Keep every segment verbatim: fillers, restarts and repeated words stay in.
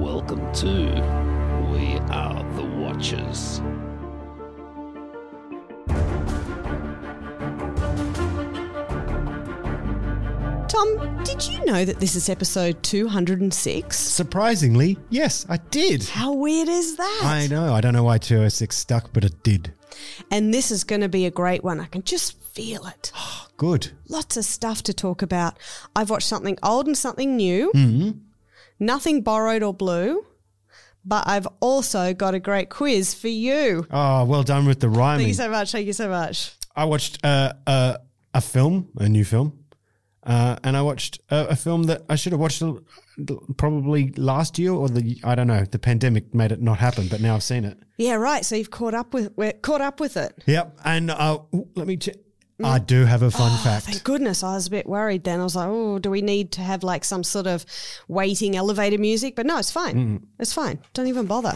Welcome to We Are the Watchers. Tom, did you know that this is episode two hundred six? Surprisingly, yes, I did. How weird is that? I know. I don't know why two oh six stuck, but it did. And this is going to be a great one. I can just feel it. Oh, good. Lots of stuff to talk about. I've watched something old and something new. Mm-hmm. Nothing borrowed or blue. But I've also got a great quiz for you. Oh, well done with the rhyming. Thank you so much. Thank you so much. I watched uh, uh, a film, a new film, uh, and I watched a, a film that I should have watched probably last year or the I don't know. The pandemic made it not happen, but now I've seen it. Yeah, right. So you've caught up with we're caught up with it. Yep. And uh, ooh, let me check. I do have a fun oh, fact. Thank goodness. I was a bit worried then. I was like, oh, do we need to have like some sort of waiting elevator music? But no, it's fine. Mm. It's fine. Don't even bother.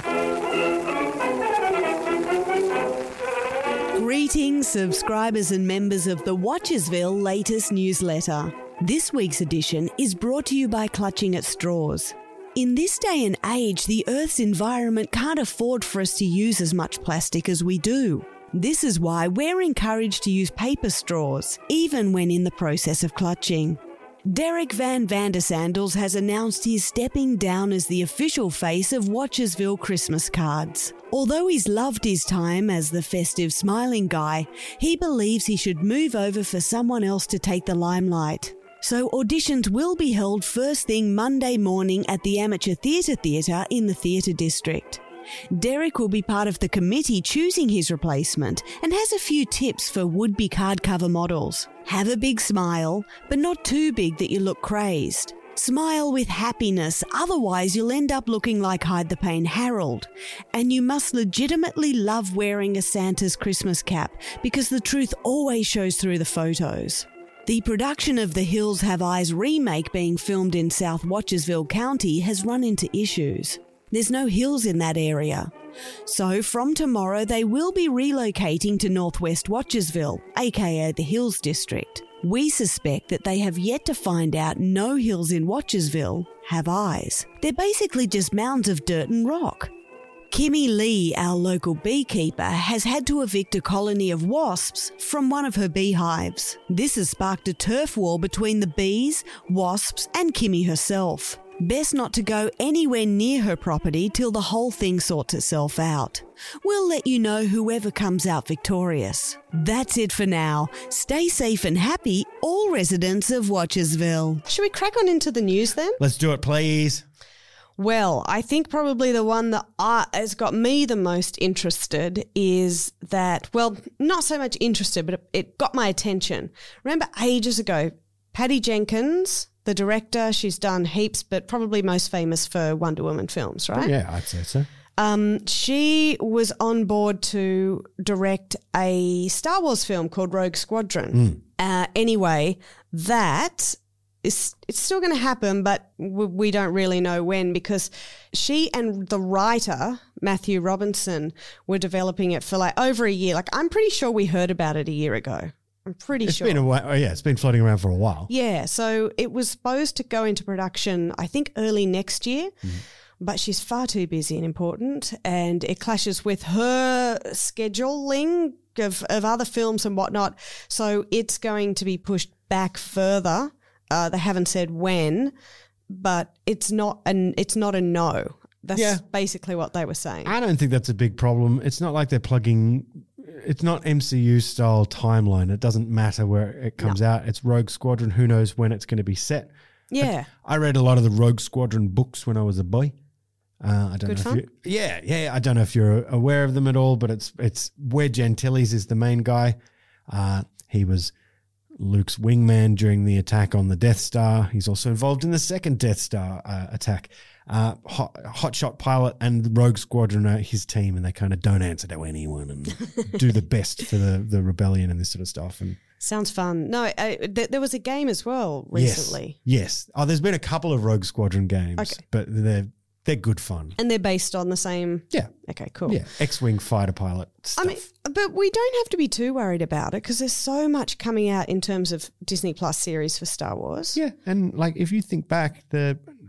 Greetings, subscribers and members of the Watchersville latest newsletter. This week's edition is brought to you by Clutching at Straws. In this day and age, the Earth's environment can't afford for us to use as much plastic as we do. This is why we're encouraged to use paper straws, even when in the process of clutching. Derek Van Vandersandels has announced he's stepping down as the official face of Watchersville Christmas cards. Although he's loved his time as the festive smiling guy, he believes he should move over for someone else to take the limelight. So auditions will be held first thing Monday morning at the Amateur Theatre Theatre in the Theatre District. Derek will be part of the committee choosing his replacement and has a few tips for would-be card cover models. Have a big smile, but not too big that you look crazed. Smile with happiness, otherwise you'll end up looking like Hide the Pain Harold. And you must legitimately love wearing a Santa's Christmas cap because the truth always shows through the photos. The production of the Hills Have Eyes remake being filmed in South Watchersville County has run into issues. There's no hills in that area. So from tomorrow they will be relocating to Northwest Watchersville, aka the Hills District. We suspect that they have yet to find out no hills in Watchersville have eyes. They're basically just mounds of dirt and rock. Kimmy Lee, our local beekeeper, has had to evict a colony of wasps from one of her beehives. This has sparked a turf war between the bees, wasps and Kimmy herself. Best not to go anywhere near her property till the whole thing sorts itself out. We'll let you know whoever comes out victorious. That's it for now. Stay safe and happy, all residents of Watchersville. Should we crack on into the news then? Let's do it, please. Well, I think probably the one that uh, has got me the most interested is that, well, not so much interested, but it, it got my attention. Remember ages ago, Patty Jenkins, the director, she's done heaps, but probably most famous for Wonder Woman films, right? Yeah, I'd say so. Um, she was on board to direct a Star Wars film called Rogue Squadron. Mm. Uh, anyway, that is it's still going to happen, but w- we don't really know when because she and the writer, Matthew Robinson, were developing it for like over a year. Like I'm pretty sure we heard about it a year ago. I'm pretty it's sure. Been a while. Oh, yeah, it's been floating around for a while. Yeah, so it was supposed to go into production, I think, early next year, mm-hmm. but she's far too busy and important, and it clashes with her scheduling of, of other films and whatnot, so it's going to be pushed back further. Uh, they haven't said when, but it's not an it's not a no. That's yeah. basically what they were saying. I don't think that's a big problem. It's not like they're plugging... It's not M C U style timeline. It doesn't matter where it comes no. out. It's Rogue Squadron. Who knows when it's going to be set? Yeah. I, I read a lot of the Rogue Squadron books when I was a boy. Uh, I don't Good know fun? if you, yeah, yeah. I don't know if you're aware of them at all, but it's it's Wedge Antilles is the main guy. Uh, he was Luke's wingman during the attack on the Death Star. He's also involved in the second Death Star uh, attack. Uh, hot, hotshot pilot and the Rogue Squadron are his team, and they kind of don't answer to anyone and do the best for the, the rebellion and this sort of stuff. And sounds fun. No, I, th- there was a game as well recently. Yes, yes. Oh, there's been a couple of Rogue Squadron games, okay. but they're they're good fun. And they're based on the same. Yeah. Okay. Cool. Yeah. X-wing fighter pilot stuff. I mean, but we don't have to be too worried about it because there's so much coming out in terms of Disney Plus series for Star Wars. Yeah, and like if you think back, the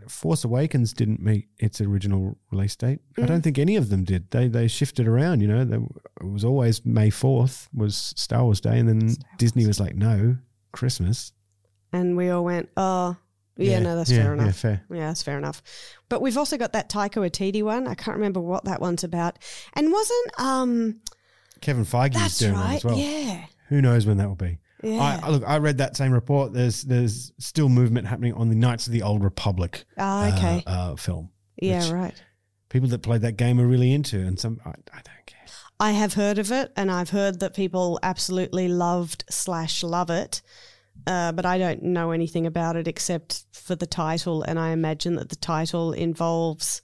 Force Awakens didn't meet its original release date. Mm. I don't think any of them did. They they shifted around, you know. They, it was always May fourth was Star Wars Day, and then Disney was like, no, Christmas. And we all went, oh, yeah, Yeah, no, that's yeah, fair enough. yeah, fair. Yeah, that's fair enough. But we've also got that Taika Waititi one. I can't remember what that one's about. And wasn't um Kevin Feige is that's doing one right, as well. yeah. Who knows when that will be? Yeah. I, I look, I read that same report. There's there's still movement happening on the Knights of the Old Republic Ah, okay. uh, uh, film. yeah, which right. People that played that game are really into, and some I, I don't care. I have heard of it, and I've heard that people absolutely loved slash love it, uh, but I don't know anything about it except for the title, and I imagine that the title involves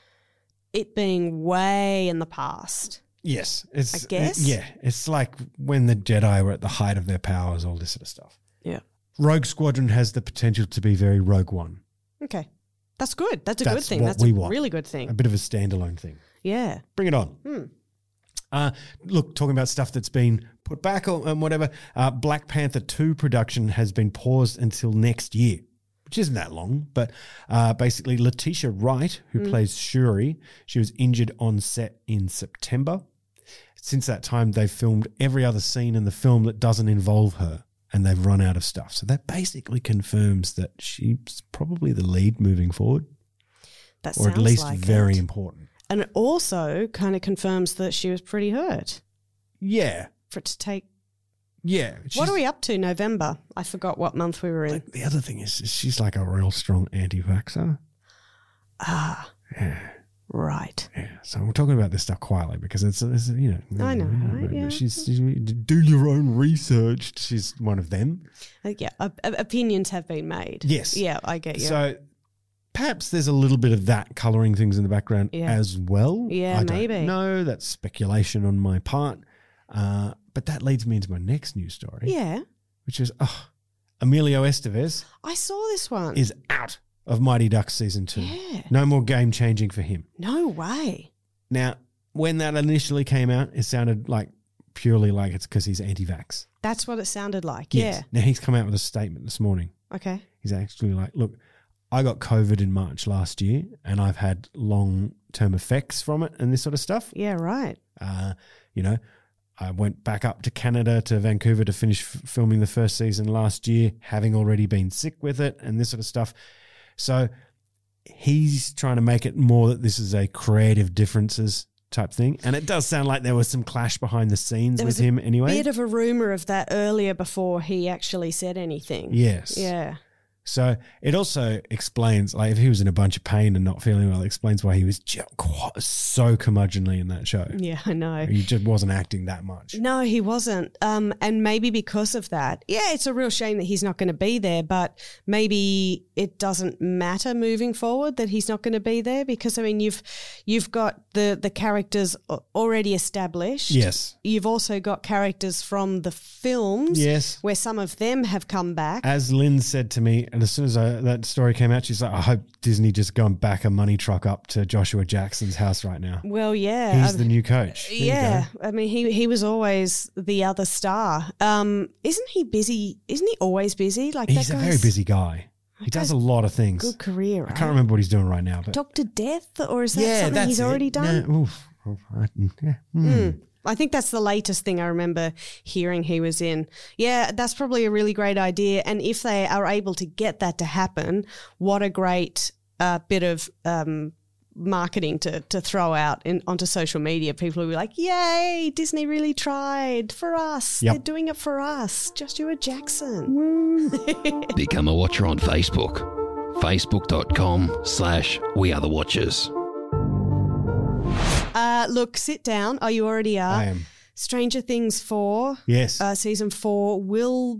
it being way in the past. Yes, it's I guess? uh, yeah, it's like when the Jedi were at the height of their powers, all this sort of stuff. Yeah. Rogue Squadron has the potential to be very Rogue One, Okay. That's good. That's a good That's thing. what That's we a want. really good a thing. bit of a standalone thing. Yeah. Bring it on. Hmm. Uh, look, talking about stuff that's been put back or and whatever, uh, Black Panther two production has been paused until next year, which isn't that long. But uh, basically, Letitia Wright, who Mm. plays Shuri, she was injured on set in September. Since that time, they've filmed every other scene in the film that doesn't involve her, and they've run out of stuff. So that basically confirms that she's probably the lead moving forward, That or sounds at least like very it. important. And it also kind of confirms that she was pretty hurt Yeah, for it to take. yeah. What she's- are we up to? November. I forgot what month we were in. Like, the other thing is, is she's like a real strong anti-vaxxer. Ah, Yeah, right. yeah. So we're talking about this stuff quietly because it's, it's you know. I know, yeah, right? but Yeah. She's, she's do your own research. She's one of them. Uh, yeah, op- op- opinions have been made. Yes. Yeah, I get you. So perhaps there's a little bit of that colouring things in the background Yeah. as well. Yeah, I don't maybe. know. That's speculation on my part. Uh, but that leads me into my next news story, yeah, which is oh, Emilio Estevez I saw this one. is out of Mighty Ducks season two. Yeah. No more game changing for him. No way. Now, when that initially came out, it sounded like purely like it's because he's anti-vax. That's what it sounded like. Yes. Now he's come out with a statement this morning. Yeah. Okay. He's actually like, look, I got COVID in March last year and I've had long-term effects from it and this sort of stuff. Yeah, right. Uh, you know, I went back up to Canada, to Vancouver to finish f- filming the first season last year, having already been sick with it and this sort of stuff. So he's trying to make it more that this is a creative differences type thing. And it does sound like there was some clash behind the scenes There with was a him anyway. Bit of a rumor of that earlier before he actually said anything. Yes. Yeah. So it also explains, like, if he was in a bunch of pain and not feeling well, it explains why he was ju- quite, so curmudgeonly in that show. Yeah, I know. He just wasn't acting that much. No, he wasn't. Um, and maybe because of that, yeah, it's a real shame that he's not going to be there, but maybe it doesn't matter moving forward that he's not going to be there because, I mean, you've you've got the, the characters a- already established. Yes. You've also got characters from the films Yes. where some of them have come back. As Lynn said to me, and as soon as I, that story came out, she's like, I hope Disney just go and back a money truck up to Joshua Jackson's house right now. Well, yeah. He's I- the new coach. There you Yeah, go. I mean, he he was always the other star. Um, isn't he busy? Isn't he always busy? Like He's that a guy's very busy guy. He does a lot of things. good career. I Right? can't remember what he's doing right now, but Doctor Death, or is that something he's it. already done? No, oof. Oh, I- yeah. Mm. I think that's the latest thing I remember hearing he was in. Yeah, that's probably a really great idea. And if they are able to get that to happen, what a great uh, bit of um, marketing to to throw out in, onto social media. People will be like, yay, Disney really tried for us. Yep. They're doing it for us. Joshua Jackson. Become a watcher on Facebook. Facebook.com slash We Are The Watchers. Uh, look, sit down. Oh, you already are. I am. Stranger Things four. Yes. Uh, season four will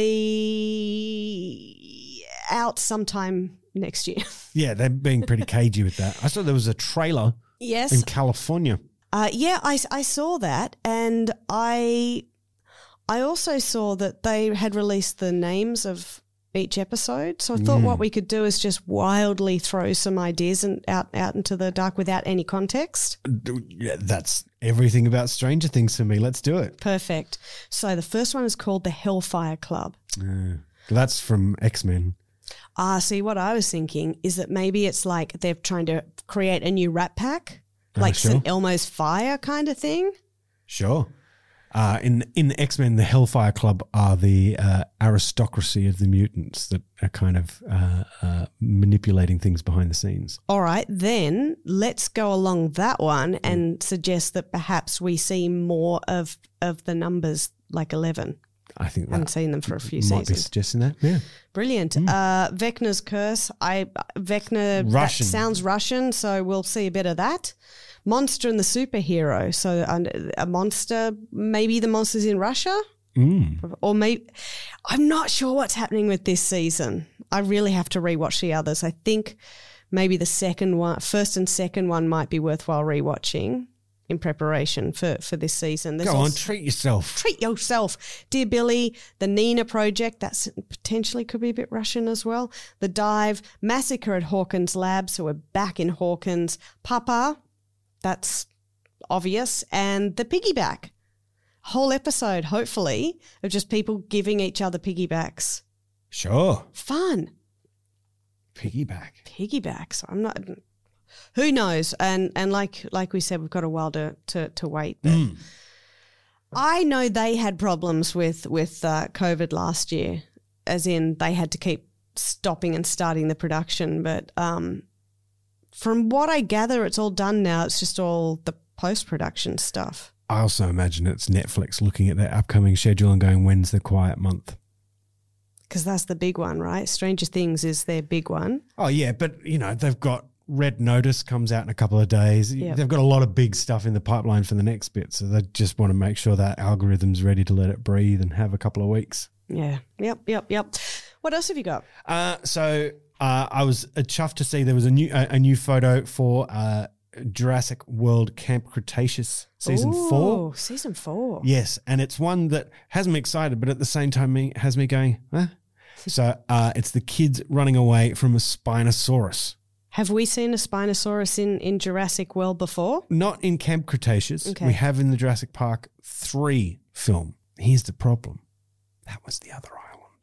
be out sometime next year. yeah, they're being pretty cagey with that. I saw there was a trailer Yes. in California. Uh, yeah, I, I saw that, and I I also saw that they had released the names of each episode. So I thought what we could do is just wildly throw some ideas and out out into the dark without any context. Yeah, that's everything about Stranger Things for me. Let's do it. Perfect. So the first one is called the Hellfire Club. Uh, that's from X-Men. Ah, see, what I was thinking is that maybe it's like they're trying to create a new Rat Pack, like sure. Saint Elmo's Fire kind of thing. Sure. Uh, in in X-Men, the Hellfire Club are the uh, aristocracy of the mutants that are kind of uh, uh, manipulating things behind the scenes. All right, then let's go along that one and suggest that perhaps we see more of, of the numbers like eleven. I think I haven't that seen them for a few might be seasons. suggesting that. Yeah. Brilliant. Uh, Vecna's Curse. I Vecna Russian. That sounds Russian, so we'll see a bit of that. Monster and the Superhero. So uh, a monster, maybe the monster's in Russia? Mm. Or maybe, I'm not sure what's happening with this season. I really have to rewatch the others. I think maybe the second one, first and second one might be worthwhile rewatching in preparation for, for this season. There's Go on, also- treat yourself. Treat yourself. Dear Billy, the Nina Project, that's potentially could be a bit Russian as well. The Dive, Massacre at Hawkins Lab, so we're back in Hawkins. Papa, that's obvious. And the Piggyback. Whole episode, hopefully, of just people giving each other piggybacks. Sure. Fun. Piggyback. Piggybacks. I'm not... Who knows? And and like like we said, we've got a while to, to, to wait. But Mm. I know they had problems with, with uh, COVID last year, as in they had to keep stopping and starting the production. But um, from what I gather, it's all done now. It's just all the post-production stuff. I also imagine it's Netflix looking at their upcoming schedule and going, when's the quiet month? Because that's the big one, right? Stranger Things is their big one. Oh, yeah, but, you know, they've got Red Notice comes out in a couple of days. Yep. They've got a lot of big stuff in the pipeline for the next bit, so they just want to make sure that algorithm's ready to let it breathe and have a couple of weeks. Yeah. Yep, yep, yep. What else have you got? Uh, so uh, I was uh, chuffed to see there was a new a, a new photo for uh, Jurassic World Camp Cretaceous season Ooh, four. Season four. Yes, and it's one that has me excited, but at the same time me, has me going, huh? So uh, it's the kids running away from a Spinosaurus. Have we seen a Spinosaurus in, in Jurassic World before? Not in Camp Cretaceous. Okay. We have in the Jurassic Park three film. Here's the problem. That was the other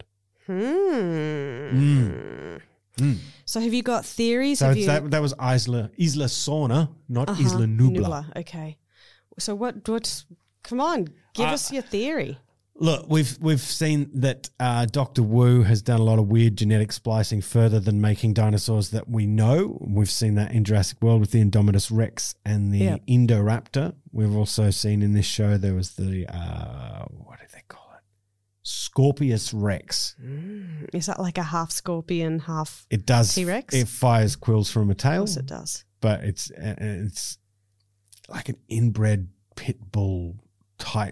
island. Hmm. Mm. Mm. So have you got theories? So have it's you, that, that was Isla, Isla Sorna, not Uh-huh, Isla Nubla. Okay. So what? What's? Come on, give Uh, us your theory. Look, we've we've seen that uh, Doctor Wu has done a lot of weird genetic splicing further than making dinosaurs that we know. We've seen that in Jurassic World with the Indominus Rex and the Yeah. Indoraptor. We've also seen in this show there was the, uh, what do they call it? Scorpius Rex. Mm. Is that like a half scorpion, half? It does. T-Rex? It fires quills from a Of tail, course it does. but it's uh, it's like an inbred pit bull type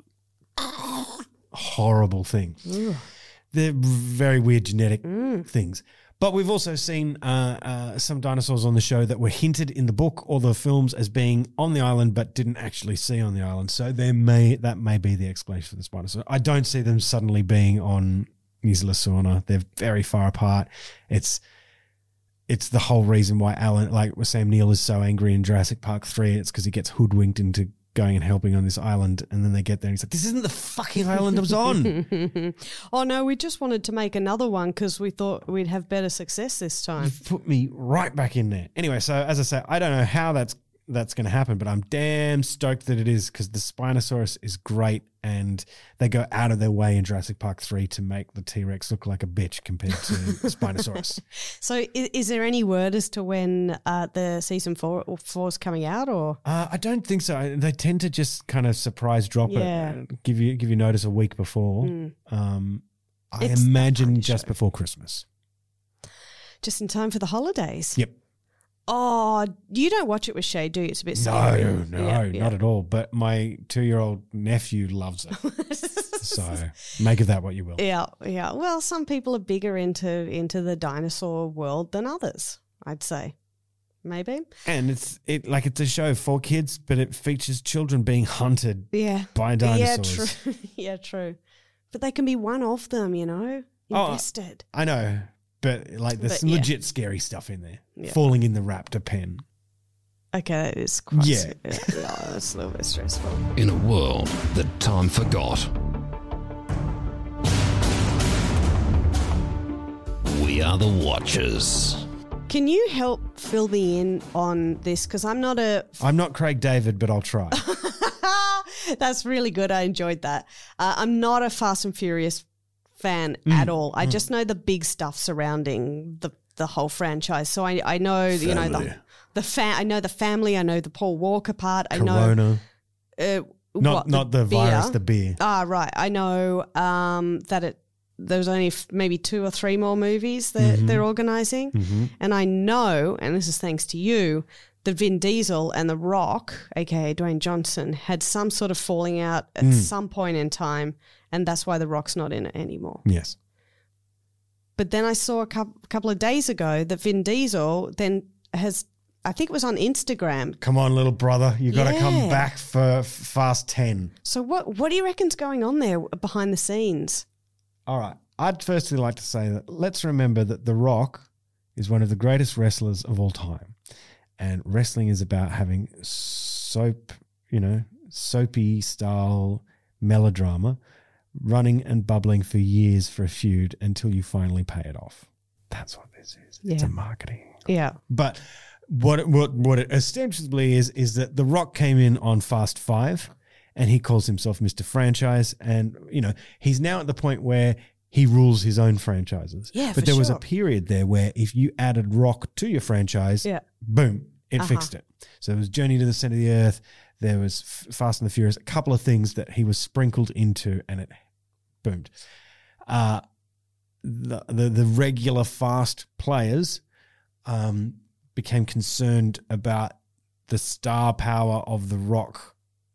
horrible thing. Ooh. They're very weird genetic Mm. things. But we've also seen uh, uh, some dinosaurs on the show that were hinted in the book or the films as being on the island but didn't actually see on the island. So there may that may be the explanation for the Spinosaurus. I don't see them suddenly being on Isla Sorna. They're very far apart. It's it's the whole reason why Alan, like Sam Neill, is so angry in Jurassic Park three. It's because he gets hoodwinked into going and helping on this island, and then they get there and he's like, this isn't the fucking island I was on. Oh no, we just wanted to make another one because we thought we'd have better success this time. You've put me right back in there. Anyway, so as I say, I don't know how that's that's going to happen, but I'm damn stoked that it is because the Spinosaurus is great and they go out of their way in Jurassic Park three to make the T-Rex look like a bitch compared to Spinosaurus. So is, is there any word as to when uh, the season four or four is coming out or? Uh, I don't think so. They tend to just kind of surprise drop Yeah. it, uh, give you give you notice a week before. Mm. Um, I It's that imagine kind of just show. before Christmas. Just in time for the holidays? Yep. Oh, you don't watch it with Shay, do you? It's a bit No, scary. no, Yeah, yeah. not at all. But my two-year-old nephew loves it. So make of that what you will. Yeah, yeah. Well, some people are bigger into into the dinosaur world than others, I'd say. Maybe. And it's it like it's a show for kids, but it features children being hunted Yeah. by dinosaurs. Yeah, true. yeah, true. But they can be one of them, you know, Oh, invested. I know, but like there's But, some yeah. legit scary stuff in there. Yeah. Falling in the raptor pen. Okay, it's quite. Yeah. Yeah, yeah, it's a little bit stressful. In a world that time forgot, we We Are the Watchers. Can you help fill me in on this? Because I'm not a... I'm not Craig David, but I'll try. That's really good. I enjoyed that. Uh, I'm not a Fast and Furious fan mm. at all. I mm. just know the big stuff surrounding the the whole franchise. So I I know family. you know the the fa- I know the family. I know the Paul Walker part. I Corona. know uh, not what, not the, the virus, the beer. Ah, right. I know um, that it. There's only f- maybe two or three more movies that mm-hmm. they're organising, mm-hmm. and I know, and this is thanks to you, that Vin Diesel and The Rock, aka Dwayne Johnson, had some sort of falling out at mm. some point in time, and that's why The Rock's not in it anymore. Yes. But then I saw a couple, couple of days ago that Vin Diesel then has, I think it was on Instagram. Come on, little brother, you got to yeah. come back for f- Fast ten. So what what do you reckon's going on there behind the scenes? All right. I'd firstly like to say that let's remember that The Rock is one of the greatest wrestlers of all time. And wrestling is about having soap, you know, soapy style melodrama running and bubbling for years for a feud until you finally pay it off. That's what this is. Yeah. It's a marketing. Yeah. But what it, what, what it ostensibly is, is that The Rock came in on Fast Five and he calls himself Mister Franchise. And, you know, he's now at the point where he rules his own franchises. Yeah, But for there was sure. a period there where if you added Rock to your franchise, Yeah. boom, it Uh-huh. fixed it. So there was Journey to the Center of the Earth. There was F- Fast and the Furious, a couple of things that he was sprinkled into and it boomed. Uh, the, the, the regular Fast players um, became concerned about the star power of The Rock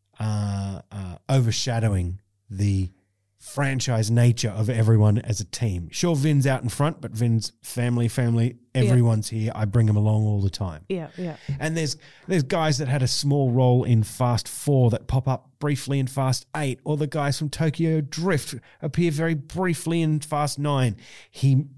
uh, uh, overshadowing the franchise nature of everyone as a team. Sure, Vin's out in front, but Vin's family, family, everyone's yeah. here. I bring them along all the time. Yeah, yeah. And there's there's guys that had a small role in Fast Four that pop up briefly in Fast Eight, or the guys from Tokyo Drift appear very briefly in Fast Nine. He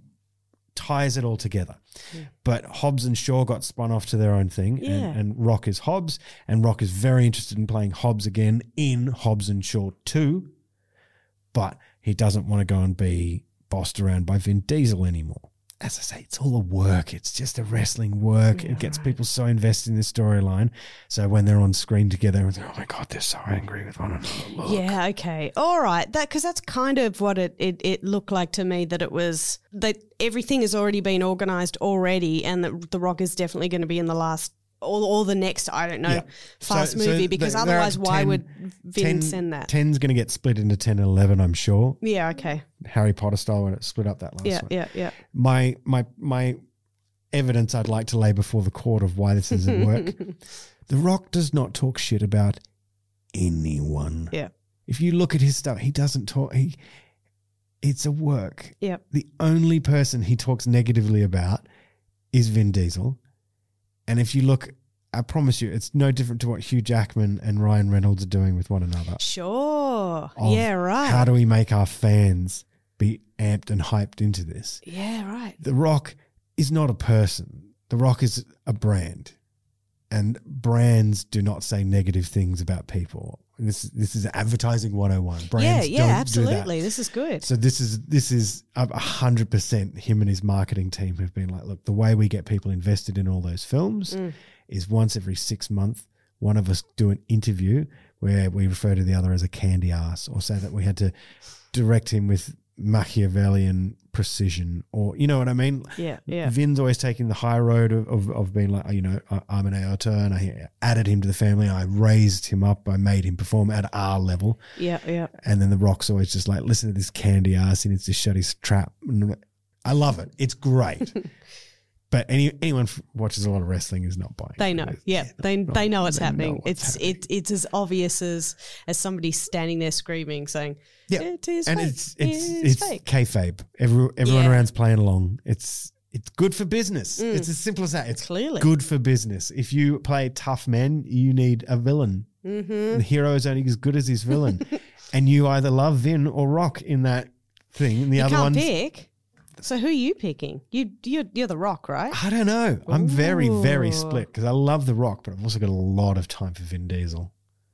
ties it all together. Yeah. But Hobbs and Shaw got spun off to their own thing, yeah. and, and Rock is Hobbs, and Rock is very interested in playing Hobbs again in Hobbs and Shaw two, but he doesn't want to go and be bossed around by Vin Diesel anymore. As I say, it's all a work. It's just a wrestling work. Yeah, it gets right. people so invested in the storyline. So when they're on screen together, it's like, oh my God, they're so angry with one another. Look. Yeah, okay. All right. That because that's kind of what it, it, it looked like to me, that it was that everything has already been organised already, and that The Rock is definitely going to be in the last or, or the next, I don't know, yeah. Fast so, movie, so because the, otherwise why ten, would Vin ten, send that? ten's going to get split into ten and eleven, I'm sure. Yeah, okay. Harry Potter style when it split up that last yeah, one. Yeah, yeah, My, my, my evidence I'd like to lay before the court of why this doesn't work. The Rock does not talk shit about anyone. Yeah. If you look at his stuff, he doesn't talk. He, it's a work. Yeah. The only person he talks negatively about is Vin Diesel. And if you look, I promise you, it's no different to what Hugh Jackman and Ryan Reynolds are doing with one another. Sure. Yeah, right. How do we make our fans be amped and hyped into this? Yeah, right. The Rock is not a person. The Rock is a brand. And brands do not say negative things about people. This this is advertising one oh one. Brands yeah, yeah, don't absolutely. do that. This is good. So this is this is a hundred percent him and his marketing team have been like, look, the way we get people invested in all those films Mm. is once every six months, one of us do an interview where we refer to the other as a candy ass, or say that we had to direct him with Machiavellian precision, or you know what I mean? Yeah, yeah. Vin's always taking the high road of, of, of being like, you know, I'm an auteur and I added him to the family. I raised him up. I made him perform at our level. Yeah, yeah. And then The Rock's always just like, listen to this candy ass. He needs to shut his trap. I love it. It's great. But any anyone who watches a lot of wrestling is not buying. They it. know, Yeah, yeah, they not, they know what's they happening. know what's it's happening. it it's as obvious as as somebody standing there screaming, saying, Yeah, "It is and fake. it's it's it is it's fake." kayfabe. Every, everyone Yeah. around's playing along. It's it's good for business. Mm. It's as simple as that. It's Clearly. good for business. If you play tough men, you need a villain. Mm-hmm. The hero is only as good as his villain, and you either love Vin or Rock in that thing. And the You other can't one's pick. So who are you picking? You you're, you're the Rock, right? I don't know. I'm very, very Ooh. split because I love The Rock, but I've also got a lot of time for Vin Diesel.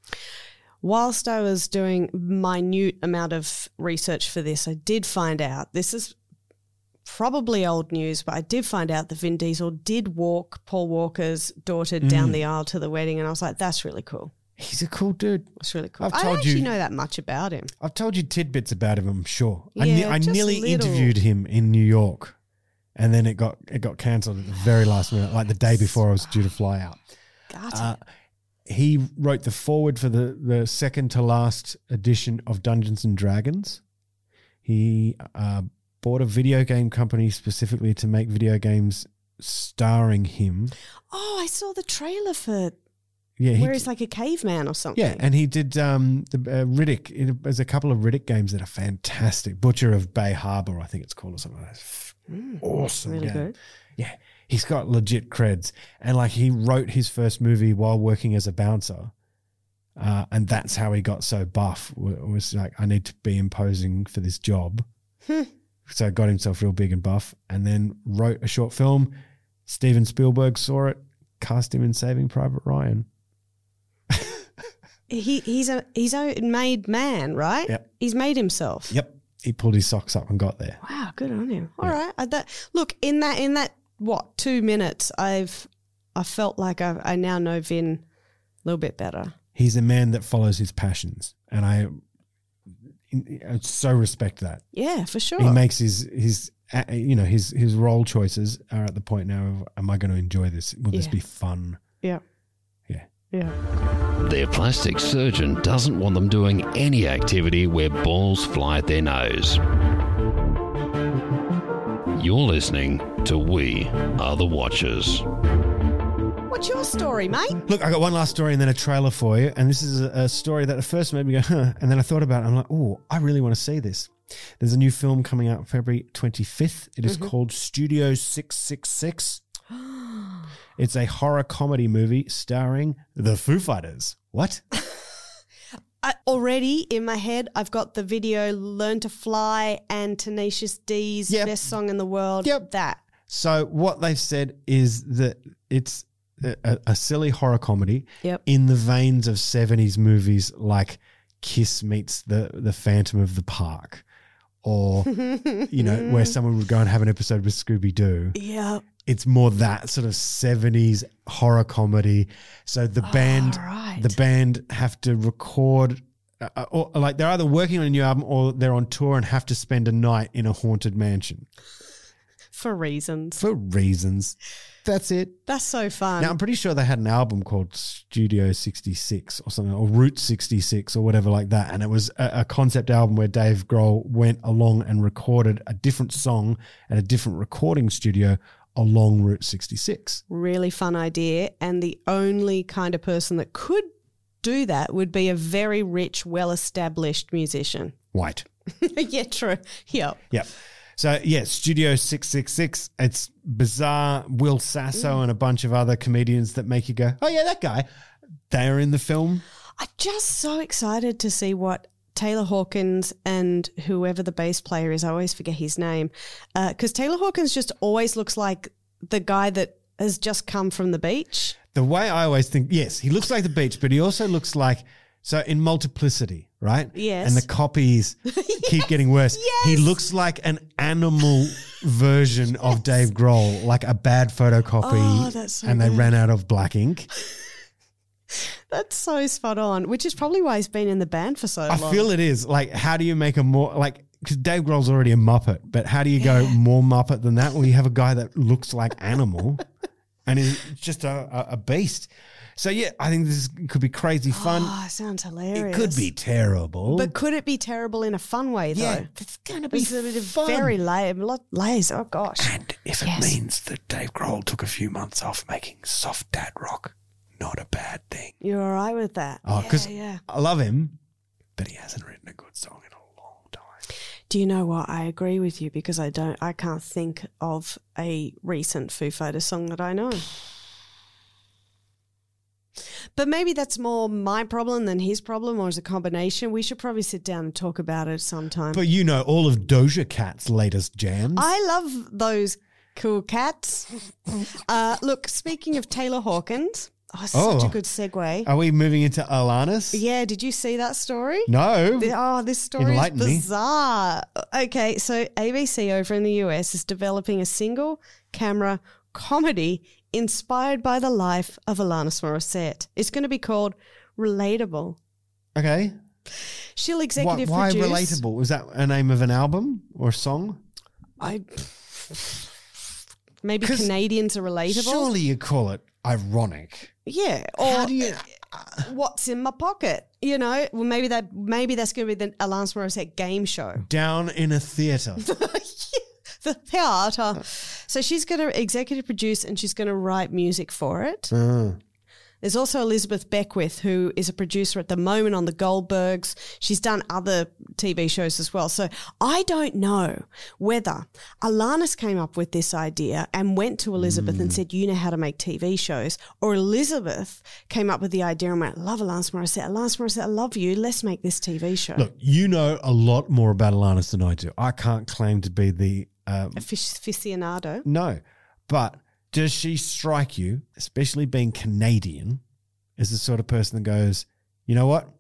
Whilst I was doing minute amount of research for this, I did find out this is probably old news, but I did find out that Vin Diesel did walk Paul Walker's daughter down the aisle to the wedding, and I was like, that's really cool. He's a cool dude. That's really cool. I've I told don't actually you- know that much about him. I've told you tidbits about him, I'm sure. I, Yeah, ne- I just nearly little. interviewed him in New York, and then it got it got cancelled at the very last minute, like the day before I was due to fly out. Got Uh, it. he wrote the foreword for the, the second to last edition of Dungeons and Dragons. He uh, bought a video game company specifically to make video games starring him. Oh, I saw the trailer for Yeah, he where d- he's like a caveman or something. yeah, and he did um, the uh, Riddick. It, there's a couple of Riddick games that are fantastic. Butcher of Bay Harbor, I think it's called, or something like that. Awesome, really game. good. Yeah, he's got legit creds, and like he wrote his first movie while working as a bouncer, uh, and that's how he got so buff. w- Was like, I need to be imposing for this job, so got himself real big and buff, and then wrote a short film. Steven Spielberg saw it, cast him in Saving Private Ryan. He he's a he's a made man, right? Yep. He's made himself. Yep, he pulled his socks up and got there. Wow, good on him. All right. I, that, look, in that in that what two minutes, I've I felt like I I now know Vin a little bit better. He's a man that follows his passions, and I, I so respect that. Yeah, for sure. He makes his his uh, you know his his role choices are at the point now of, am I going to enjoy this? Will this Yeah. be fun? yeah, Yeah. yeah. Their plastic surgeon doesn't want them doing any activity where balls fly at their nose. You're listening to We Are the Watchers. What's your story, mate? Look, I got one last story and then a trailer for you, and this is a, a story that at first made me go, huh, and then I thought about it. I'm like, oh, I really want to see this. There's a new film coming out February twenty-fifth. It is called Studio six six six. It's a horror comedy movie starring the Foo Fighters. What? I, already in my head, I've got the video "Learn to Fly" and Tenacious D's Yep. best song in the world. Yep. That. So what they've said is that it's a, a, a silly horror comedy Yep. in the veins of seventies movies like Kiss meets the, the Phantom of the Park, or, you know, where someone would go and have an episode with Scooby-Doo. Yeah. It's more that sort of seventies horror comedy. So the band, right. the band have to record, uh, or like they're either working on a new album or they're on tour and have to spend a night in a haunted mansion For reasons. for reasons. That's it. That's so fun. Now I'm pretty sure they had an album called Studio sixty-six or something, or Route sixty-six or whatever like that, and it was a, a concept album where Dave Grohl went along and recorded a different song at a different recording studio along Route sixty-six. Really fun idea. And the only kind of person that could do that would be a very rich, well-established musician. White. Yeah, true. Yep. Yep. So, yeah, Studio six six six. It's bizarre. Will Sasso and a bunch of other comedians that make you go, oh, yeah, that guy. They're in the film. I'm just so excited to see what Taylor Hawkins and whoever the bass player is, I always forget his name, because uh, Taylor Hawkins just always looks like the guy that has just come from the beach. The way I always think, yes, he looks like the beach, but he also looks like, so in Multiplicity, right? Yes. And the copies keep getting worse. Yes. He looks like an animal version of Dave Grohl, like a bad photocopy. Oh, that's so and they good. ran out of black ink. That's so spot on, which is probably why he's been in the band for so I long. feel it is. Like, how do you make a more, like, because Dave Grohl's already a Muppet, but how do you go more Muppet than that? Well, you have a guy that looks like animal and is just a, a, a beast. So, yeah, I think this could be crazy fun. Oh, sounds hilarious. It could be terrible. But could it be terrible in a fun way, though? yeah, it's going to be It's a bit of fun. very lame, lot layers. Oh, gosh. And if it Yes. means that Dave Grohl took a few months off making soft dad rock, not a bad thing. You're all right with that? Oh, because yeah, yeah. I love him, but he hasn't written a good song in a long time. Do you know what? I agree with you because I don't. I can't think of a recent Foo Fighters song that I know. But maybe that's more my problem than his problem, or as a combination. We should probably sit down and talk about it sometime. But you know all of Doja Cat's latest jams. I love those cool cats. uh, look, speaking of Taylor Hawkins, Oh, Oh. such a good segue. Are we moving into Alanis? Yeah, did you see that story? No. The- oh, this story Enlighten is me. bizarre. Okay, so A B C over in the U S is developing a single camera comedy inspired by the life of Alanis Morissette. It's going to be called Relatable. Okay. She'll Why, executive why produce. relatable? Was that a name of an album or a song? I maybe 'Cause Canadians are relatable. Surely you call it ironic. Yeah. Or How do you? what's in my pocket? You know, well maybe that maybe that's going to be the Alanis Morissette game show. Down in a theatre. The theatre. So she's going to executive produce and she's going to write music for it. Uh, There's also Elizabeth Beckwith, who is a producer at the moment on The Goldbergs. She's done other T V shows as well. So I don't know whether Alanis came up with this idea and went to Elizabeth Hmm. and said, you know how to make T V shows, or Elizabeth came up with the idea and went, love Alanis Morissette. Alanis Morissette, I love you. Let's make this T V show. Look, you know a lot more about Alanis than I do. I can't claim to be the um, Aficionado. no, but does she strike you, especially being Canadian, as the sort of person that goes, you know what?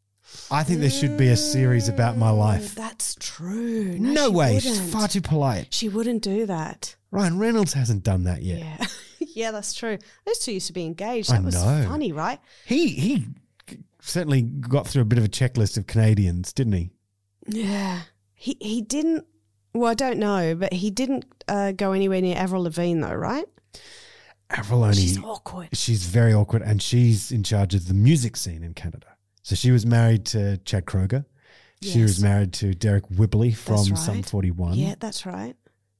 I think there should be a series about my life. That's true. No, she way. She's wouldn't. far too polite. She wouldn't do that. Ryan Reynolds hasn't done that yet. Yeah. Yeah, that's true. Those two used to be engaged. I That was know. funny, right? He he certainly got through a bit of a checklist of Canadians, didn't he? Yeah. He he didn't, well, I don't know, but he didn't uh, go anywhere near Avril Lavigne though, right? Avril only. She's awkward. She's very awkward, and she's in charge of the music scene in Canada. So she was married to Chad Kroger. She Yes. was married to Derek Whibley from That's right. Sum forty-one. Yeah, that's right.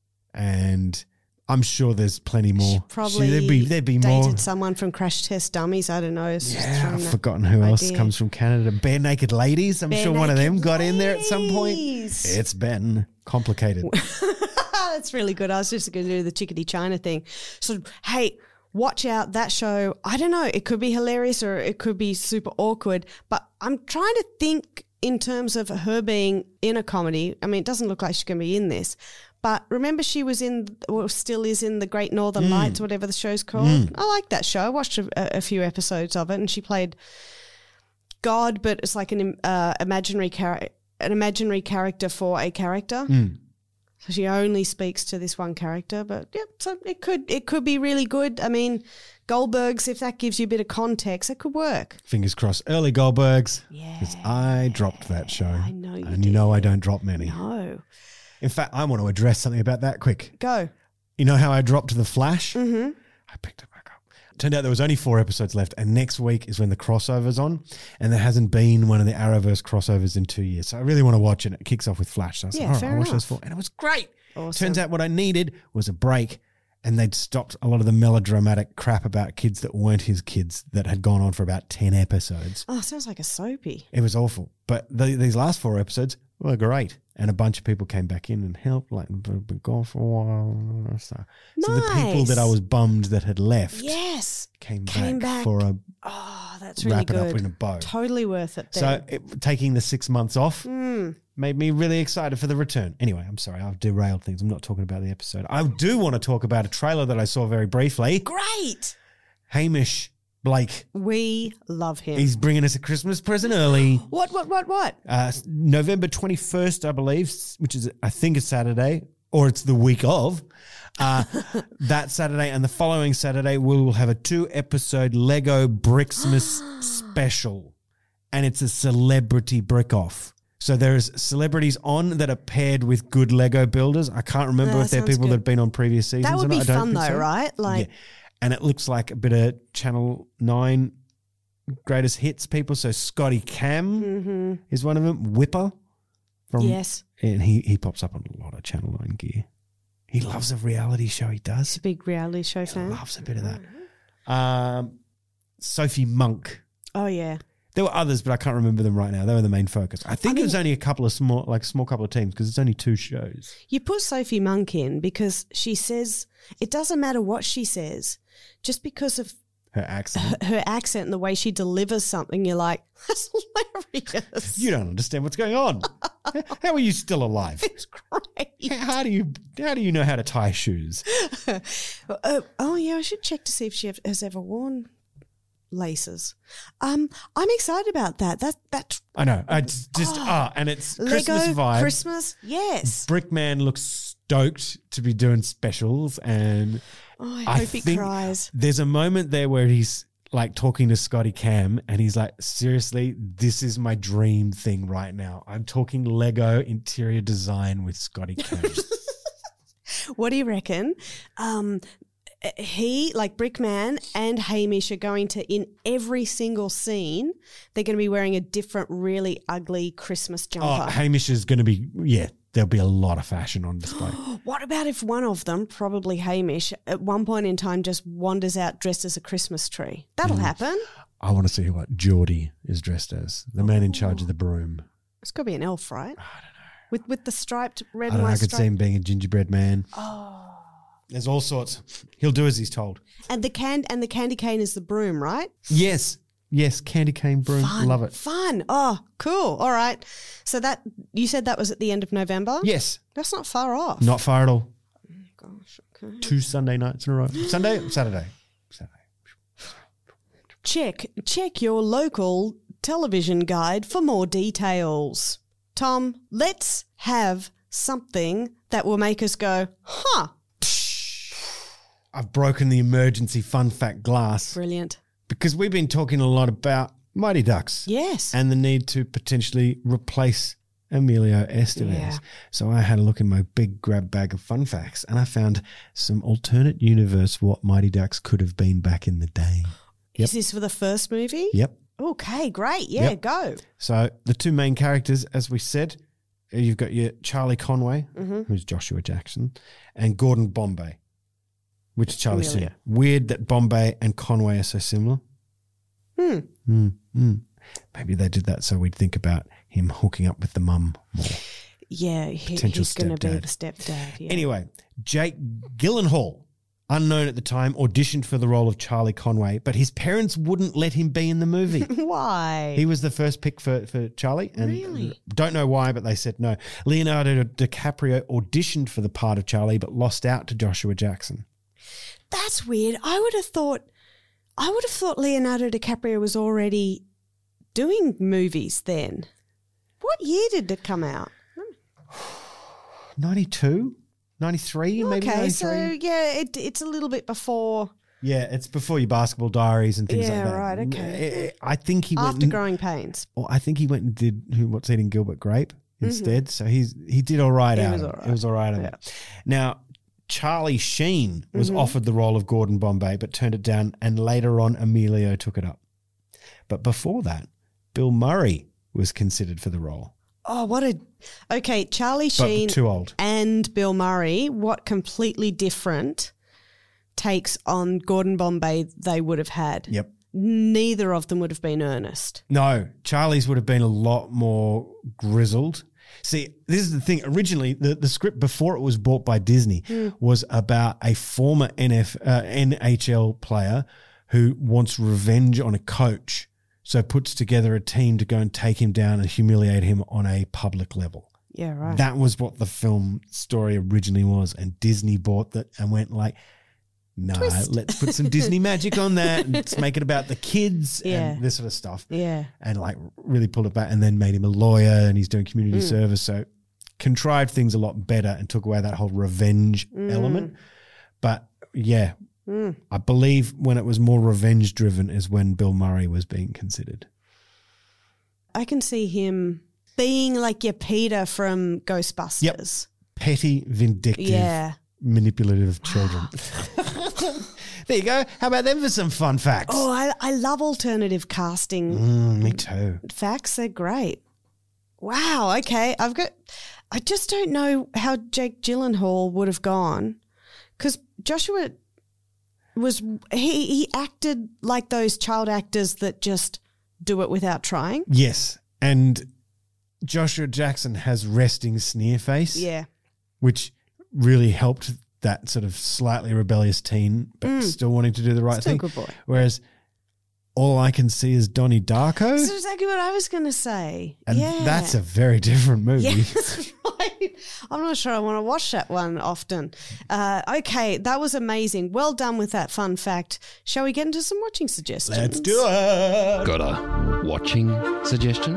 And I'm sure there's plenty more. She probably See, there'd be, there'd be dated more. someone from Crash Test Dummies. I don't know. It's just Yeah, throwing I've that forgotten who else idea. comes from Canada. Bare Naked Ladies. I'm Bare sure one of them Naked got in there at some point. Ladies. It's been complicated. That's really good. I was just going to do the Chickadee China thing. So, hey, watch out that show. I don't know. It could be hilarious or it could be super awkward, but I'm trying to think in terms of her being in a comedy. I mean, it doesn't look like she's going to be in this, but remember she was in, or still is in, The Great Northern Mm. Lights, whatever the show's called. I like that show. I watched a, a few episodes of it, and she played God, but it's like an uh, imaginary character, an imaginary character for a character. Mm. So she only speaks to this one character, but yep. So it could it could be really good. I mean, Goldbergs, if that gives you a bit of context, it could work. Fingers crossed. Early Goldbergs. Yeah, Because I dropped that show. I know you And you know I don't drop many. No, In fact, I want to address something about that quick. go. You know how I dropped The Flash? Mm-hmm. I picked it back up. Turned out there was only four episodes left, and next week is when the crossover's on, and there hasn't been one of the Arrowverse crossovers in two years. So I really want to watch it. It kicks off with Flash. So I was Yeah, like, all right, fair I'll watch enough. those four. And it was great. Awesome. Turns out what I needed was a break, and they'd stopped a lot of the melodramatic crap about kids that weren't his kids that had gone on for about ten episodes. Oh, sounds like a soapy. It was awful. But the, these last four episodes were great. And a bunch of people came back in and helped, like, been gone for a while. So, so the people Nice. that I was bummed that had left Yes. came, Came back, back. for a Oh, that's really wrap it good. up in a bow. Totally worth it. So Then. it, taking the six months off Mm. made me really excited for the return. Anyway, I'm sorry, I've derailed things. I'm not talking about the episode. I do want to talk about a trailer that I saw very briefly. Great. Hamish Blake. We love him. He's bringing us a Christmas present early. what? What? What? What? Uh, November twenty-first, I believe, which is, I think, a Saturday, or it's the week of. Uh, that Saturday and the following Saturday, we will have a two-episode Lego Brixmas special, and it's a celebrity brick-off. So there's celebrities on that are paired with good Lego builders. I can't remember Yeah, if they're sounds people good. that have been on previous seasons. That or would be not. I don't fun think though, so. right? Like, Yeah. And it looks like a bit of Channel nine greatest hits people. So Scotty Cam mm-hmm. is one of them. Whipper from yes, and he, he pops up on a lot of Channel nine gear. He loves a reality show. He he's does. a big reality show He fan. loves a bit of that. Um, Sophie Monk. Oh yeah. There were others, but I can't remember them right now. They were the main focus. I think I it was mean- only a couple of small, like small couple of teams because it's only two shows. You put Sophie Monk in because she says it doesn't matter what she says, just because of Her accent. her, her accent and the way she delivers something. You're like, that's hilarious. You don't understand what's going on. How are you still alive? It's great. How do you how do you know how to tie shoes? Uh, oh yeah, I should check to see if she have, has ever worn laces. Um, I'm excited about that. That that I know. I just, just Oh. ah, and it's Lego Christmas vibe. Christmas, yes. Brickman looks stoked to be doing specials, and Oh, I I hope he think cries. there's a moment there where he's like talking to Scotty Cam, and he's like, seriously, this is my dream thing right now. I'm talking Lego interior design with Scotty Cam. What do you reckon? Um, he, like Brickman and Hamish, are going to, in every single scene, they're going to be wearing a different, really ugly Christmas Oh, jumper. Hamish is going to be, yeah, there'll be a lot of fashion on display. What about if one of them, probably Hamish, at one point in time just wanders out dressed as a Christmas tree? That'll Mm. happen. I want to see what Geordie is dressed as, the man in charge of the broom. It's got to be an elf, right? I don't know. With with the striped red I don't and know, I white could see stripe. him being a gingerbread man. Oh. There's all sorts. He'll do as he's told. And the can and the candy cane is the broom, right? Yes. Yes, candy cane broom. Fun. Love it. Fun. Oh, cool. All right. So that you said that was at the end of November? Yes. That's not far off. Not far at all. Gosh, okay. Two Sunday nights in a row. Sunday? Saturday. Saturday. Check check your local television guide for more details. Tom, let's have something that will make us go, huh. I've broken the emergency fun fact glass Brilliant. because we've been talking a lot about Mighty Ducks Yes. and the need to potentially replace Emilio Estevez. Yeah. So I had a look in my big grab bag of fun facts, and I found some alternate universe what Mighty Ducks could have been back in the day. Is this for the first movie? Yep. Okay, great. Yeah, Yep. go. So the two main characters, as we said, you've got your Charlie Conway, who's Joshua Jackson, and Gordon Bombay, which is Charlie Familiar. Sheen. Weird that Bombay and Conway are so similar. Hmm. Mm, mm. Maybe they did that so we'd think about him hooking up with the mum more. Yeah, he, Potential he's going to be stepdad. the stepdad. Yeah. Anyway, Jake Gyllenhaal, unknown at the time, auditioned for the role of Charlie Conway, but his parents wouldn't let him be in the movie. Why? He was the first pick for, for Charlie. And Really? don't know why, but they said no. Leonardo DiCaprio auditioned for the part of Charlie, but lost out to Joshua Jackson. That's weird. I would have thought I would have thought Leonardo DiCaprio was already doing movies then. What year did it come out? ninety-two? ninety-three? Maybe Okay, ninety-three? so yeah, it, it's a little bit before Yeah, it's before your Basketball Diaries and things Yeah, like that. right, okay. I think he went after and- Growing Pains. Well, I think he went and did who, What's Eating Gilbert Grape instead. So he's he did all right He out was of all it. right. It was all right. Out of it. Now, Charlie Sheen was offered the role of Gordon Bombay, but turned it down, and later on, Emilio took it up. But before that, Bill Murray was considered for the role, Oh, what a okay, Charlie but Sheen too old. and Bill Murray. What completely different takes on Gordon Bombay they would have had. Yep. Neither of them would have been earnest. No, Charlie's would have been a lot more grizzled. See, this is the thing. Originally, the, the script before it was bought by Disney was about a former N F, uh, N H L player who wants revenge on a coach, so puts together a team to go and take him down and humiliate him on a public level. Yeah, right. That was what the film story originally was, and Disney bought that and went like, no, let's put some Disney magic on that and let's make it about the kids Yeah. and this sort of stuff. yeah. And like really pulled it back, and then made him a lawyer, and he's doing community service. So contrived things a lot better and took away that whole revenge element. But yeah, I believe when it was more revenge driven is when Bill Murray was being considered. I can see him being like your Peter from Ghostbusters. Petty, vindictive, Yeah. manipulative children. There you go. How about them for some fun facts? Oh, I, I love alternative casting Mm, me too. facts. They're great. Wow. Okay. I've got, I just don't know how Jake Gyllenhaal would have gone, because Joshua was, he, he acted like those child actors that just do it without trying. Yes. And Joshua Jackson has resting sneer face. Yeah. Which really helped that sort of slightly rebellious teen, but still wanting to do the right Still a thing. good boy. Whereas all I can see is Donnie Darko, That's exactly what I was going to say. and yeah. that's a very different movie. Yeah, that's right. right. I'm not sure I want to watch that one often. Uh, okay, that was amazing. Well done with that fun fact. Shall we get into some watching suggestions? Let's do it. Got a watching suggestion?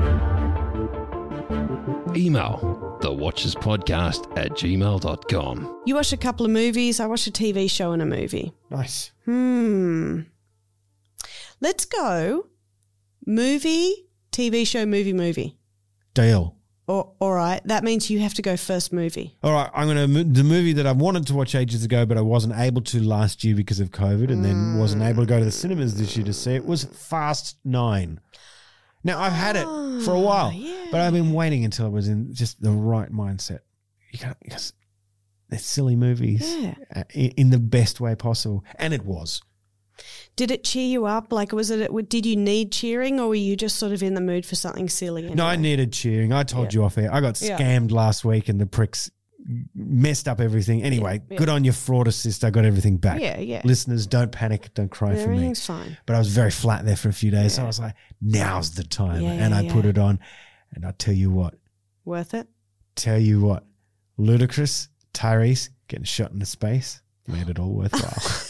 Email the watchers podcast at gmail dot com. You watched a couple of movies. I watched a T V show and a movie. Nice. Hmm. Let's go movie, T V show, movie, movie. Deal. Or, all right. That means you have to go first movie. All right, I'm going to the movie that I wanted to watch ages ago, but I wasn't able to last year because of COVID, and then wasn't able to go to the cinemas this year to see it. Was Fast Nine. Now I've had it for a while, yeah. but I've been waiting until I was in just the right mindset. You can't, because they're silly movies Yeah. uh, in, in the best way possible, and it was. Did it cheer you up? Like, was it? Did you need cheering, or were you just sort of in the mood for something silly? Anyway? No, I needed cheering. I told Yeah. you off air. I got Yeah. scammed last week, and the pricks messed up everything. Anyway, Yeah. good on your fraud assist. I got everything back. Yeah, yeah. Listeners, don't panic. Don't cry for me. Everything's fine. But I was very flat there for a few days. So Yeah. I was like, now's the time. Yeah, and I yeah, put yeah. it on. And I tell you what, Worth it? tell you what, Ludacris, Tyrese getting shot into space made it all worthwhile.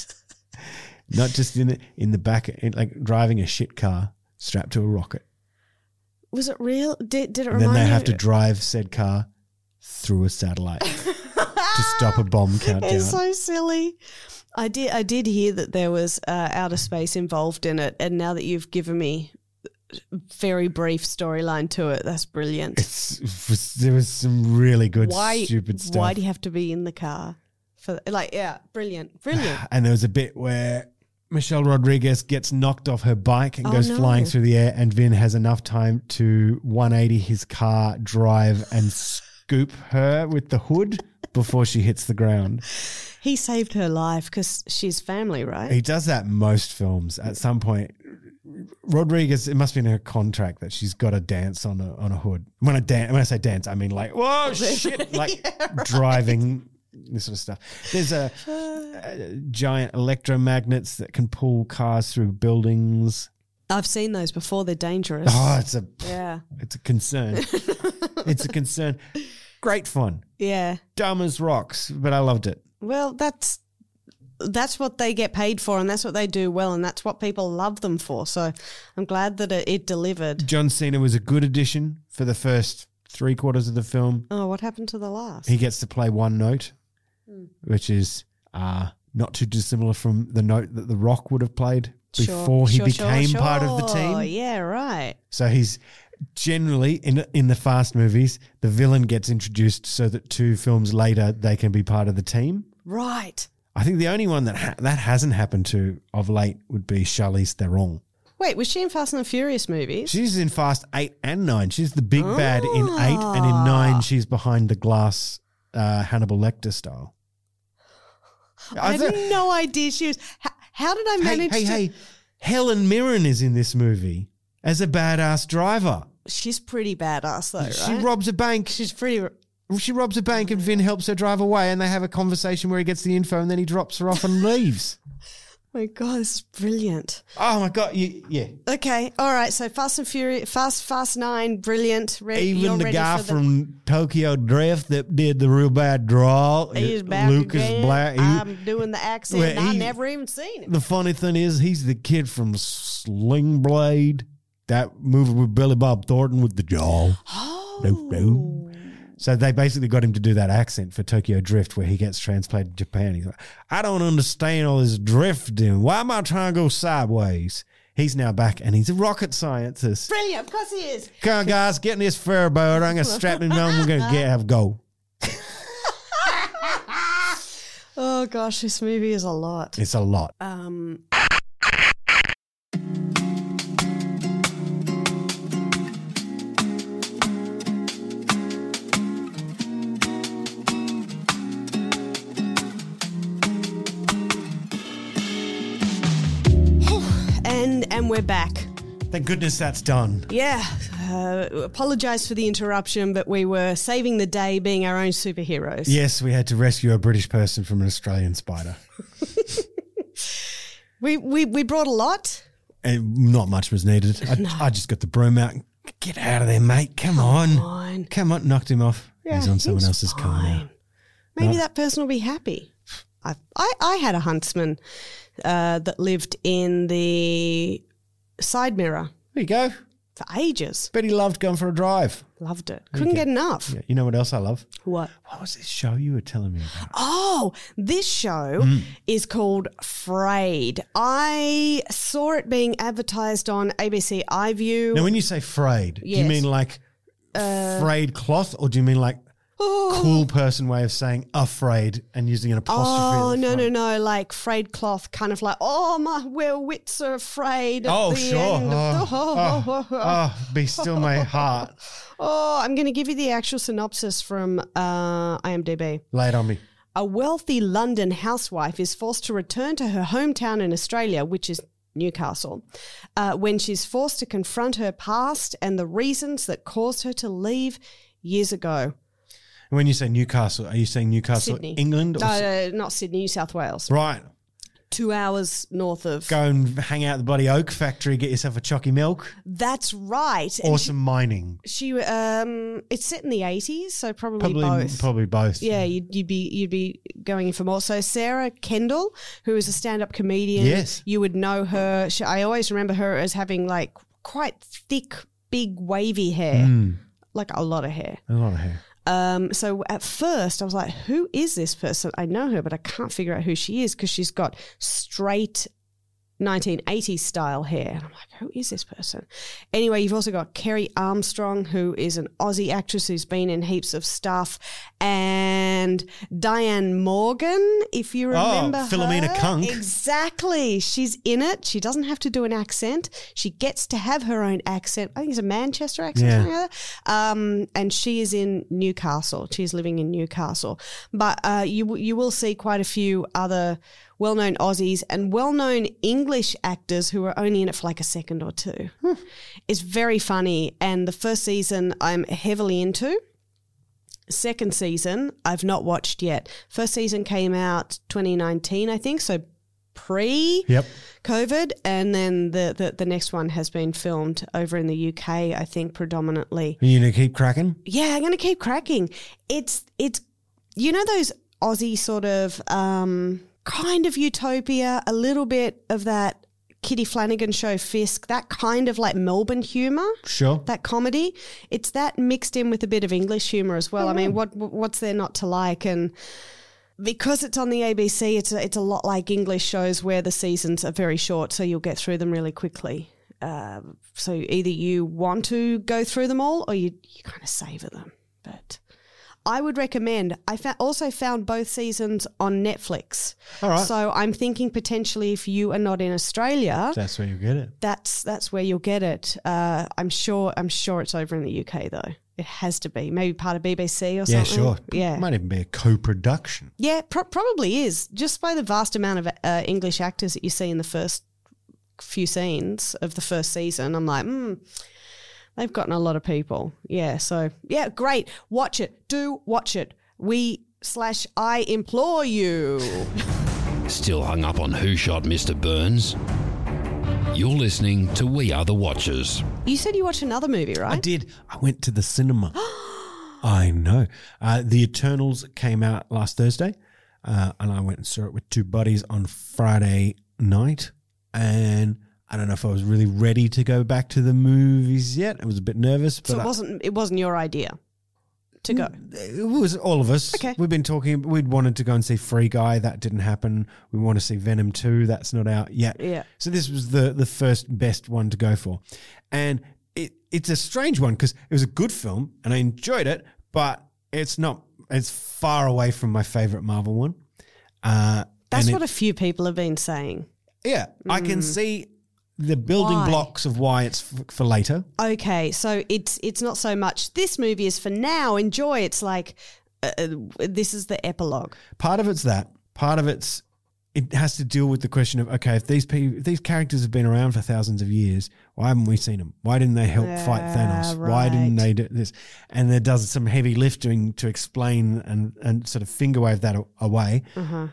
Not just in the, in the back, in, like driving a shit car strapped to a rocket. Was it real? Did, did it And then remind they you? have to drive said car through a satellite to stop a bomb countdown. It's so silly. I did. I did hear that there was uh, outer space involved in it, and now that you've given me a very brief storyline to it, that's brilliant. It's, there was some really good why? stupid stuff. Why do you have to be in the car? For like, yeah, brilliant, brilliant. And there was a bit where Michelle Rodriguez gets knocked off her bike and Oh, goes no. flying through the air, and Vin has enough time to one eighty his car, drive, and scoop her with the hood before she hits the ground. He saved her life because she's family, right? He does that in most films. At some point, Rodriguez, it must be in her contract that she's got to dance on a on a hood. When I dance, when I say dance, I mean like, whoa, shit, like Yeah, right. driving. This sort of stuff. There's a, a giant electromagnets that can pull cars through buildings. I've seen those before. They're dangerous. Oh, it's a Yeah, it's a concern. It's a concern. Great fun. yeah. Dumb as rocks, but I loved it. Well, that's that's what they get paid for, and that's what they do well, and that's what people love them for. So I'm glad that it, it delivered. John Cena was a good addition for the first three quarters of the film. Oh, what happened to the last? He gets to play one note, which is uh, not too dissimilar from the note that The Rock would have played Sure, before he sure, sure, became part of the sure. team. Yeah, right. So he's generally in in the Fast movies, the villain gets introduced so that two films later they can be part of the team. Right. I think the only one that ha- that hasn't happened to of late would be Charlize Theron. Wait, was she in Fast and the Furious movies? She's in Fast eight and nine. She's the big bad in eight, and in nine she's behind the glass, uh, Hannibal Lecter style. I thought- had no idea she was. How, how did I Hey, manage hey, to? hey! Helen Mirren is in this movie as a badass driver. She's pretty badass, though, right? She robs a bank. She's pretty. She robs a bank, and Vin helps her drive away, and they have a conversation where he gets the info, and then he drops her off and leaves. My God, this is brilliant. Oh my god! You, yeah. Okay, all right. So Fast and Furious, Fast, Fast Nine, brilliant. Re- you're Even the ready guy for the- from Tokyo Drift that did the real bad draw, He's back Lucas again. Black. he- I'm doing the accent. Well, and I he- never even seen him. the funny thing is, he's the kid from Sling Blade, that movie with Billy Bob Thornton with the jaw. Oh, No, no. So they basically got him to do that accent for Tokyo Drift where he gets transplanted to Japan. He's like, I don't understand all this drifting. Why am I trying to go sideways? He's now back and he's a rocket scientist. brilliant. Of course he is. Come on, guys, get in this fair boat. I'm going to strap him on. We're going to get have a go. Oh gosh, this movie is a lot. It's a lot. Um, and and we're back. Thank goodness that's done. Yeah, uh, apologise for the interruption, but we were saving the day, being our own superheroes. Yes, we had to rescue a British person from an Australian spider. We we we brought a lot. And not much was needed. I, I just got the broom out. And, get out of there, mate. Come on. on. Come on. Knocked him off. Yeah, he's on someone he's else's car now. fine. Maybe No. that person will be happy. I I, I had a huntsman uh, that lived in the side mirror There you go. for ages. Bet he loved going for a drive. Loved it. Couldn't get enough. Yeah, you know what else I love? What? What was this show you were telling me about? Oh, this show is called Frayed. I saw it being advertised on A B C iView. Now, when you say frayed, do you Yes. mean like frayed cloth, or do you mean like cool person way of saying afraid and using an apostrophe? Oh, at the no, front? no, no. Like frayed cloth, kind of like, oh, my where wits are afraid. At Oh, the sure. End of the- Oh, oh, oh, be still my heart. Oh, I'm going to give you the actual synopsis from uh, IMDb. Lay it on me. A wealthy London housewife is forced to return to her hometown in Australia, which is Newcastle, uh, when she's forced to confront her past and the reasons that caused her to leave years ago. When you say Newcastle, are you saying Newcastle, Sydney. England? Or No, Sy- no, not Sydney, New South Wales. Right. Two hours north of. Go and hang out at the bloody oak factory, get yourself a chocky milk. That's right. And Or some mining. She, she, um, it's set in the eighties, so probably, Probably both. Probably both. Yeah, you'd, you'd be you'd be going in for more. So Sarah Kendall, who is a stand-up comedian, Yes. you would know her. She, I always remember her as having like quite thick, big, wavy hair, Mm, like a lot of hair. a lot of hair. Um, so at first I was like, who is this person? I know her, but I can't figure out who she is because she's got straight nineteen eighties style hair. And I'm like, who is this person? Anyway, you've also got Kerry Armstrong, who is an Aussie actress who's been in heaps of stuff, and Diane Morgan, if you remember her. Philomena Kunk. Exactly. She's in it. She doesn't have to do an accent. She gets to have her own accent. I think it's a Manchester accent. Yeah. Something like that. Um, and she is in Newcastle. She's living in Newcastle. But uh, you you will see quite a few other well-known Aussies and well-known English actors who are only in it for like a second or two. It's very funny. And the first season I'm heavily into. Second season I've not watched yet. First season came out twenty nineteen, I think, so pre Yep. COVID, and then the, the the next one has been filmed over in the U K, I think, predominantly. Are you going to keep cracking? Yeah, I'm going to keep cracking. It's it's you know those Aussie sort of um, kind of utopia, a little bit of that Kitty Flanagan show Fisk, that kind of like Melbourne humour. Sure. That comedy, it's that mixed in with a bit of English humour as well. I mean, what what's there not to like? And because it's on the A B C, it's a, it's a lot like English shows where the seasons are very short, so you'll get through them really quickly. Uh, so either you want to go through them all, or you you kind of savour them. But I would recommend. I fa- also found both seasons on Netflix. All right. So I'm thinking potentially if you are not in Australia, That's where you get it. that's that's where you'll get it. Uh, I'm sure. I'm sure it's over in the U K though. It has to be. Maybe part of B B C or Yeah, something. sure. Yeah. Might even be a co-production. Yeah, pro- probably is. Just by the vast amount of uh, English actors that you see in the first few scenes of the first season, I'm like, hmm, they've gotten a lot of people. Yeah, so, yeah, great. Watch it. Do watch it. We slash I implore you. Still hung up on who shot Mister Burns? You're listening to We Are the Watchers. You said you watched another movie, right? I did. I went to the cinema. I know. Uh, the Eternals came out last Thursday, uh, and I went and saw it with two buddies on Friday night. And I don't know if I was really ready to go back to the movies yet. I was a bit nervous, but So it I- wasn't it wasn't your idea to go. it was all of us. Okay. We've been talking. We'd wanted to go and see Free Guy. That didn't happen. We want to see Venom two. That's not out yet. Yeah. So this was the the first best one to go for, and it it's a strange one because it was a good film and I enjoyed it, but it's not. It's far away from my favorite Marvel one. Uh, That's and what it- a few people have been saying. yeah. I can see the building Why? blocks of why it's f- for later. Okay, so it's it's not so much this movie is for now, enjoy. It's like uh, uh, this is the epilogue. Part of it's that. Part of it's it has to deal with the question of okay, if these people, if these characters have been around for thousands of years, why haven't we seen them? Why didn't they help fight Yeah, Thanos? Why didn't right. they do this? And there does some heavy lifting to explain and and sort of finger wave that a- away. Uh-huh.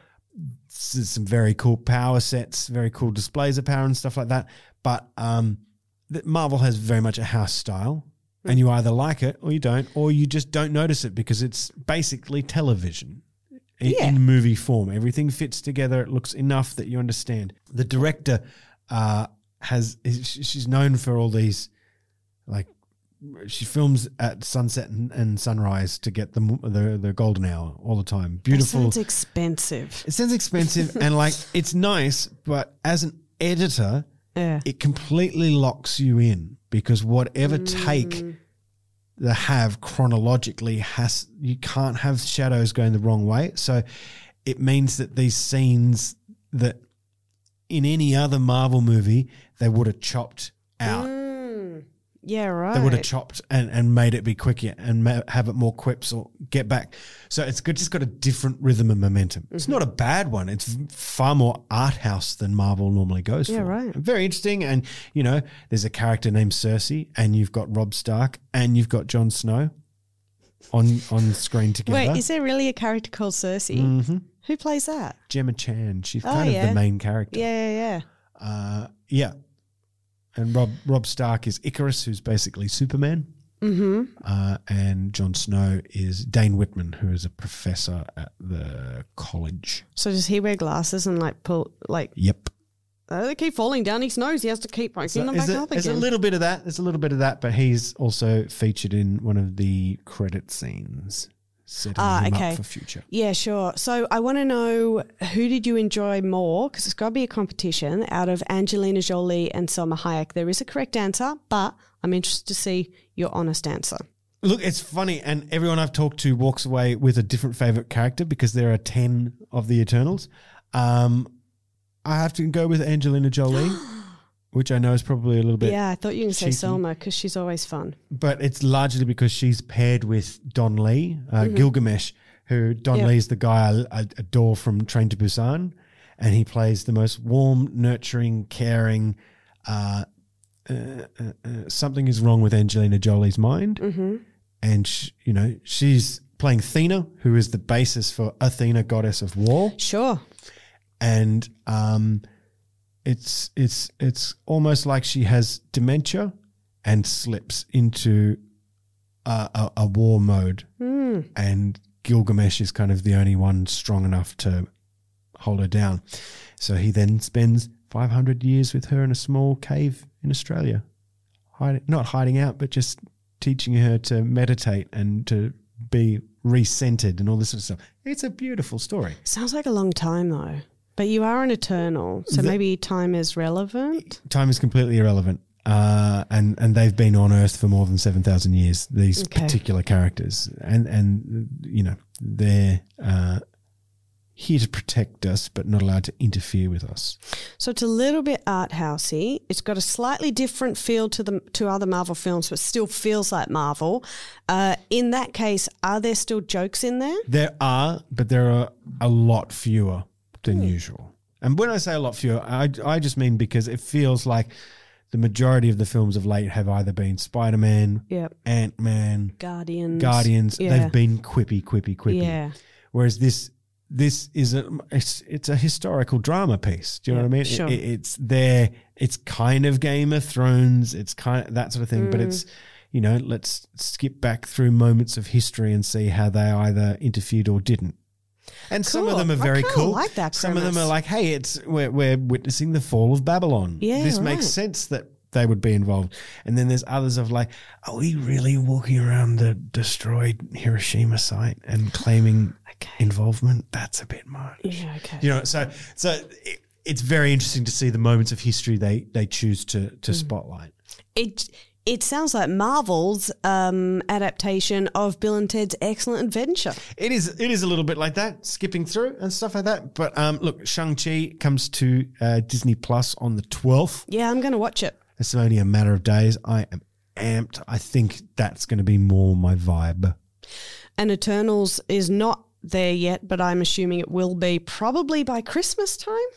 S- Some very cool power sets, very cool displays of power and stuff like that. But um, the- Marvel has very much a house style. and you either like it or you don't, or you just don't notice it because it's basically television in, Yeah. in movie form. Everything fits together. It looks enough that you understand. The director uh, has is, she's known for all these, like, she films at sunset and, and sunrise to get the, the the golden hour all the time. Beautiful. That sounds expensive. It sounds expensive and like it's nice, but as an editor, Yeah. it completely locks you in because whatever take they have chronologically has you can't have shadows going the wrong way. So it means that these scenes that in any other Marvel movie they would have chopped out. Mm. Yeah, right. They would have chopped and, and made it be quicker and ma- have it more quips or get back. So it's good, just got a different rhythm and momentum. It's Mm-hmm. not a bad one. It's far more art house than Marvel normally goes Yeah, for. right. Very interesting. And, you know, there's a character named Cersei and you've got Robb Stark and you've got Jon Snow on on screen together. Wait, is there really a character called Cersei? Mhm. Who plays that? Gemma Chan. She's Oh, kind of yeah. the main character. Yeah, yeah, yeah. Uh, yeah. And Rob Rob Stark is Icarus, who's basically Superman. Mm-hmm. Uh, and Jon Snow is Dane Whitman, who is a professor at the college. So does he wear glasses and like pull like Yep. oh, they keep falling down his nose? He has to keep breaking So them there's back a, up there's again. a little bit of that. There's a little bit of that, but he's also featured in one of the credit scenes, setting Ah, him okay. up for future. Yeah, sure. So I want to know, who did you enjoy more? Because it's got to be a competition out of Angelina Jolie and Salma Hayek. There is a correct answer, but I'm interested to see your honest answer. Look, it's funny, and everyone I've talked to walks away with a different favorite character because there are ten of the Eternals. Um, I have to go with Angelina Jolie, which I know is probably a little bit, Yeah, I thought you were going to say cheeky. Selma because she's always fun. but it's largely because she's paired with Don Lee, uh, Gilgamesh, who Don Yep. Lee's the guy I, I adore from Train to Busan, and he plays the most warm, nurturing, caring. Uh, uh, uh, uh, something is wrong with Angelina Jolie's mind, Mm-hmm. and sh you know she's playing Athena, who is the basis for Athena, goddess of war, Sure. and um, it's it's it's almost like she has dementia and slips into a, a, a war mode, Mm. and Gilgamesh is kind of the only one strong enough to hold her down. So he then spends five hundred years with her in a small cave in Australia, hiding, not hiding out, but just teaching her to meditate and to be recentered and all this sort of stuff. It's a beautiful story. Sounds like a long time though. But you are an eternal, so The- maybe time is relevant. Time is completely irrelevant. Uh, and, and they've been on Earth for more than seven thousand years, these Okay. particular characters. And, and you know, they're uh, here to protect us, but not allowed to interfere with us. So it's a little bit art housey. It's got a slightly different feel to the to other Marvel films, but still feels like Marvel. Uh, in that case, are there still jokes in there? There are, but there are a lot fewer than usual. And when I say a lot fewer, I, I just mean because it feels like the majority of the films of late have either been Spider-Man, Yep. Ant-Man, Guardians. Guardians. Yeah. They've been quippy, quippy, quippy. Yeah. Whereas this this is a it's it's a historical drama piece. Do you know Yeah, what I mean? sure. It, it's there. It's kind of Game of Thrones. It's kind of that sort of thing. But it's you know let's skip back through moments of history and see how they either interfered or didn't. And some of Cool. them are I very kinda cool. like that Some of them premise. are like, hey, it's we're we're witnessing the fall of Babylon. Yeah, this right. makes sense that they would be involved. And then there's others of like, are we really walking around the destroyed Hiroshima site and claiming Okay. involvement? That's a bit much. Yeah, okay. You know, so so it, it's very interesting to see the moments of history they they choose to to Mm. spotlight. It it sounds like Marvel's um, adaptation of Bill and Ted's Excellent Adventure. It is it is a little bit like that, skipping through and stuff like that. But um, look, Shang-Chi comes to uh, Disney Plus on the twelfth. Yeah, I'm going to watch it. It's only a matter of days. I am amped. I think that's going to be more my vibe. And Eternals is not there yet, but I'm assuming it will be probably by Christmas time.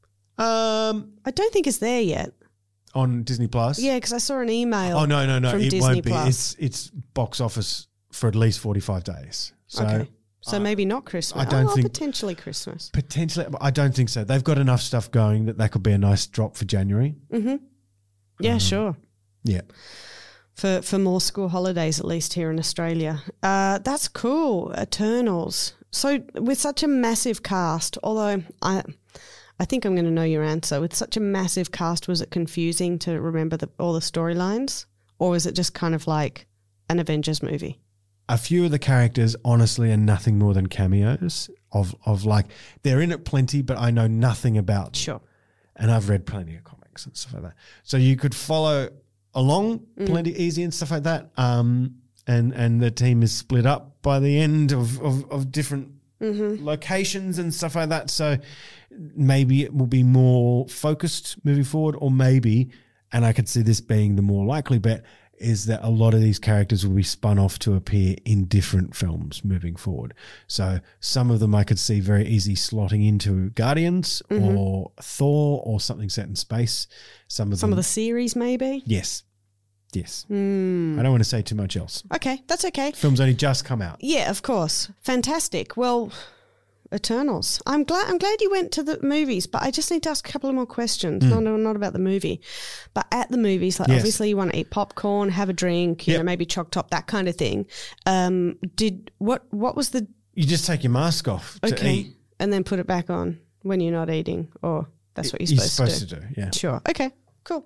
Um, I don't think it's there yet. on Disney Plus. Yeah, because I saw an email. Oh no, no, no! from It Disney won't be. Plus. It's it's box office for at least forty-five days. So okay. So maybe not Christmas. I don't oh, think- potentially Christmas. potentially, I don't think so. They've got enough stuff going that that could be a nice drop for January. Yeah, sure. Yeah. for, for more school holidays, at least here in Australia. Uh, that's cool. Eternals. So with such a massive cast, although I I think I'm going to know your answer, with such a massive cast, was it confusing to remember the, all the storylines? Or was it just kind of like an Avengers movie? A few of the characters, honestly, are nothing more than cameos of, of like, they're in it plenty, but I know nothing about them. Sure. And I've read plenty of comics and stuff like that. So you could follow along plenty easy and stuff like that. Um, and, and the team is split up by the end of, of, of different mm-hmm. locations and stuff like that. So maybe it will be more focused moving forward, or maybe, and I could see this being the more likely bet, is that a lot of these characters will be spun off to appear in different films moving forward. So some of them I could see very easy slotting into Guardians mm-hmm. or Thor or something set in space. Some of some them, of the series maybe? Yes. Yes. Mm. I don't want to say too much else. Okay, that's okay. Film's only just come out. Yeah, of course. Fantastic. Well, Eternals. I'm glad I'm glad you went to the movies, but I just need to ask a couple of more questions. Mm. No, no, not about the movie. But at the movies, like yes. obviously you want to eat popcorn, have a drink, you yep. know, maybe choc top, that kind of thing. Um, did what what was the You just take your mask off to okay. eat. And then put it back on when you're not eating, or that's what you're you're supposed, supposed to do. to do. Yeah. Sure. Okay, cool.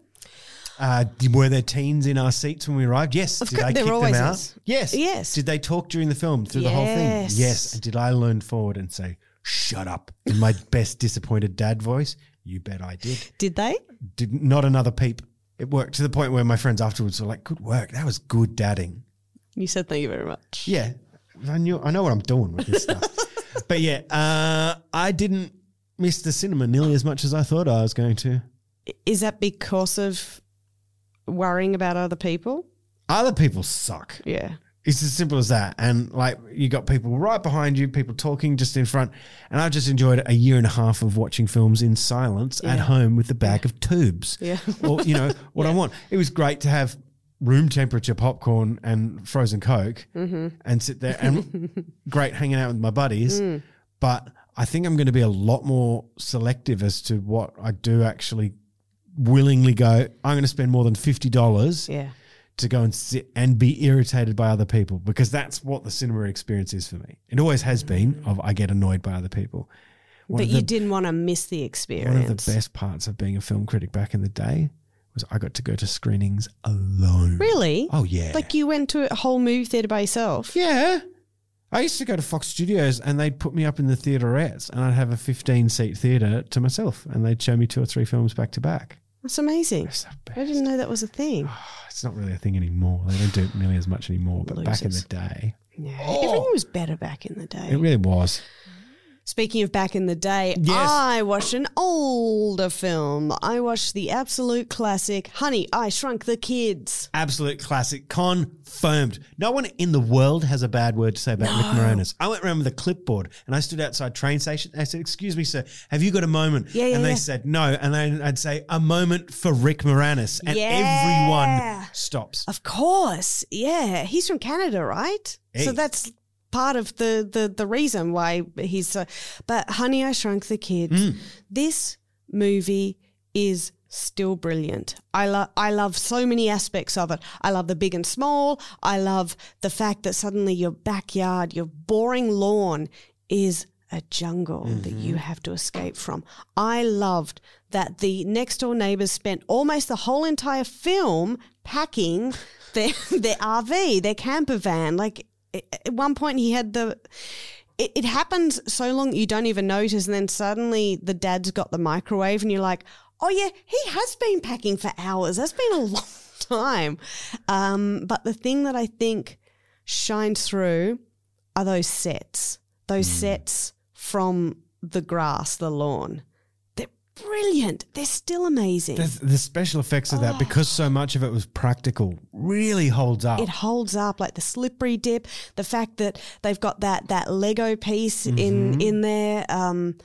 Uh, were there teens in our seats when we arrived? Yes. Of did course, I kick there them always out? is. Yes. Yes. Did they talk during the film through the whole thing? Yes. Yes. And did I lean forward and say, shut up, in my best disappointed dad voice? You bet I did. Did they? Did not another peep. It worked to the point where my friends afterwards were like, good work. That was good dadding. You said thank you very much. Yeah. I knew. I know what I'm doing with this stuff. But yeah, uh, I didn't miss the cinema nearly as much as I thought I was going to. Is that because of worrying about other people? Other people suck. Yeah. It's as simple as that. And like you got people right behind you, people talking just in front. And I just enjoyed a year and a half of watching films in silence yeah. at home with a bag yeah. of tubes. Yeah. Or, you know, what yeah. I want. It was great to have room temperature popcorn and frozen Coke mm-hmm. and sit there and great hanging out with my buddies. Mm. But I think I'm going to be a lot more selective as to what I do actually willingly go, I'm going to spend more than fifty dollars yeah. to go and sit and be irritated by other people, because that's what the cinema experience is for me. It always has been. Of I get annoyed by other people. One but the, you didn't want to miss the experience. One of the best parts of being a film critic back in the day was I got to go to screenings alone. Really? Oh, yeah. Like you went to a whole movie theatre by yourself? Yeah. I used to go to Fox Studios and they'd put me up in the theatrettes and I'd have a fifteen-seat theatre to myself and they'd show me two or three films back to back. That's amazing. That's the best. I didn't know that was a thing. Oh, it's not really a thing anymore. They don't do it nearly as much anymore, but Losers. back in the day. Yeah. Oh. Everything was better back in the day. It really was. Speaking of back in the day, yes. I watched an older film. I watched the absolute classic, Honey, I Shrunk the Kids. Absolute classic. Confirmed. No one in the world has a bad word to say about no. Rick Moranis. I went around with a clipboard and I stood outside train station. I said, excuse me, sir, have you got a moment? Yeah, yeah, and they yeah. said, no. And then I'd say, a moment for Rick Moranis. And yeah. everyone stops. Of course. Yeah. He's from Canada, right? Hey. So that's part of the, the, the reason why he's so. But Honey, I Shrunk the Kids. Mm. This movie is still brilliant. I love I love so many aspects of it. I love the big and small. I love the fact that suddenly your backyard, your boring lawn is a jungle mm-hmm. that you have to escape from. I loved that the next door neighbors spent almost the whole entire film packing their their R V, their camper van. Like at one point he had the it, it happens so long you don't even notice, and then suddenly the dad's got the microwave and you're like, oh yeah, he has been packing for hours. That's been a long time. Um, but the thing that I think shines through are those sets, those mm. sets from the grass, the lawn. They're brilliant. They're still amazing. The, the special effects of that, oh. because so much of it was practical, really holds up. It holds up, like the slippery dip, the fact that they've got that that Lego piece mm-hmm. in, in there, um,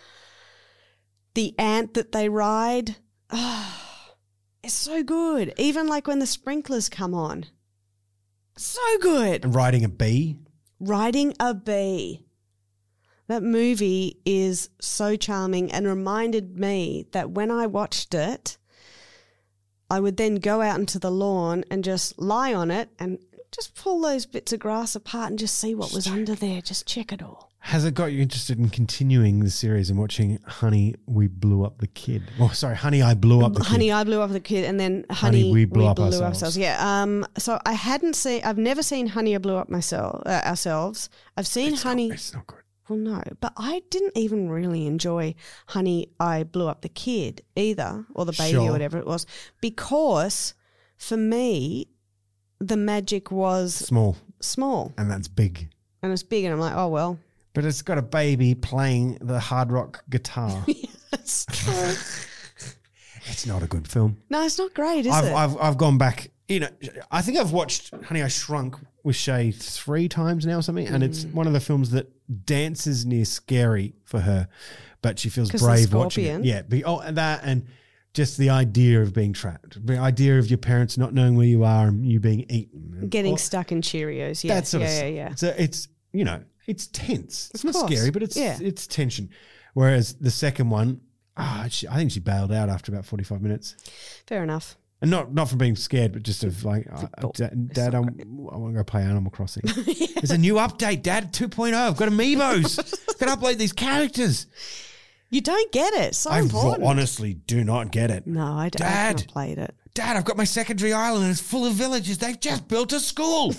the ant that they ride. Oh, it's so good. Even like when the sprinklers come on. So good. And riding a bee. Riding a bee. That movie is so charming and reminded me that when I watched it, I would then go out into the lawn and just lie on it and just pull those bits of grass apart and just see what was under there. Just check it all. Has it got you interested in continuing the series and watching Honey, We Blew Up the Kid? Oh, sorry, Honey, I Blew Up the Kid. Honey, I Blew Up the Kid, and then Honey, Honey, We Blew Up Ourselves. Yeah. Um. So I hadn't seen. I've never seen Honey, I Blew Up myself. Uh, ourselves. I've seen It's Honey. Not, it's not good. Well, no, but I didn't even really enjoy Honey, I Blew Up the Kid either, or the baby, Sure. or whatever it was, because for me, the magic was Small, small and that's big. and it's big, and I'm like, oh well. But it's got a baby playing the hard rock guitar. That's true. It's not a good film. No, it's not great, is I've, it? I've I've gone back. You know, I think I've watched Honey, I Shrunk with Shay three times now or something, and it's one of the films that dances near scary for her, but she feels 'Cause the brave watching it. scorpion. Yeah, be, oh, and that and just the idea of being trapped, the idea of your parents not knowing where you are and you being eaten, and Getting all- stuck in Cheerios. Yeah, that sort yeah, of yeah, stuff. yeah. So it's you know it's tense. It's Of not course. scary, but it's Yeah. it's tension. Whereas the second one, ah, she, I think she bailed out after about forty five minutes. Fair enough. And not not from being scared, but just of like, uh, Oh, Dad, Dad I'm, I want to go play Animal Crossing. There's a new update, Dad, two point oh. I've got amiibos. I've got to upload these characters. You don't get it. So I important. honestly do not get it. no, I, d- I've Dad. not played it. Dad, I've got my secondary island and it's full of villages. They've just built a school.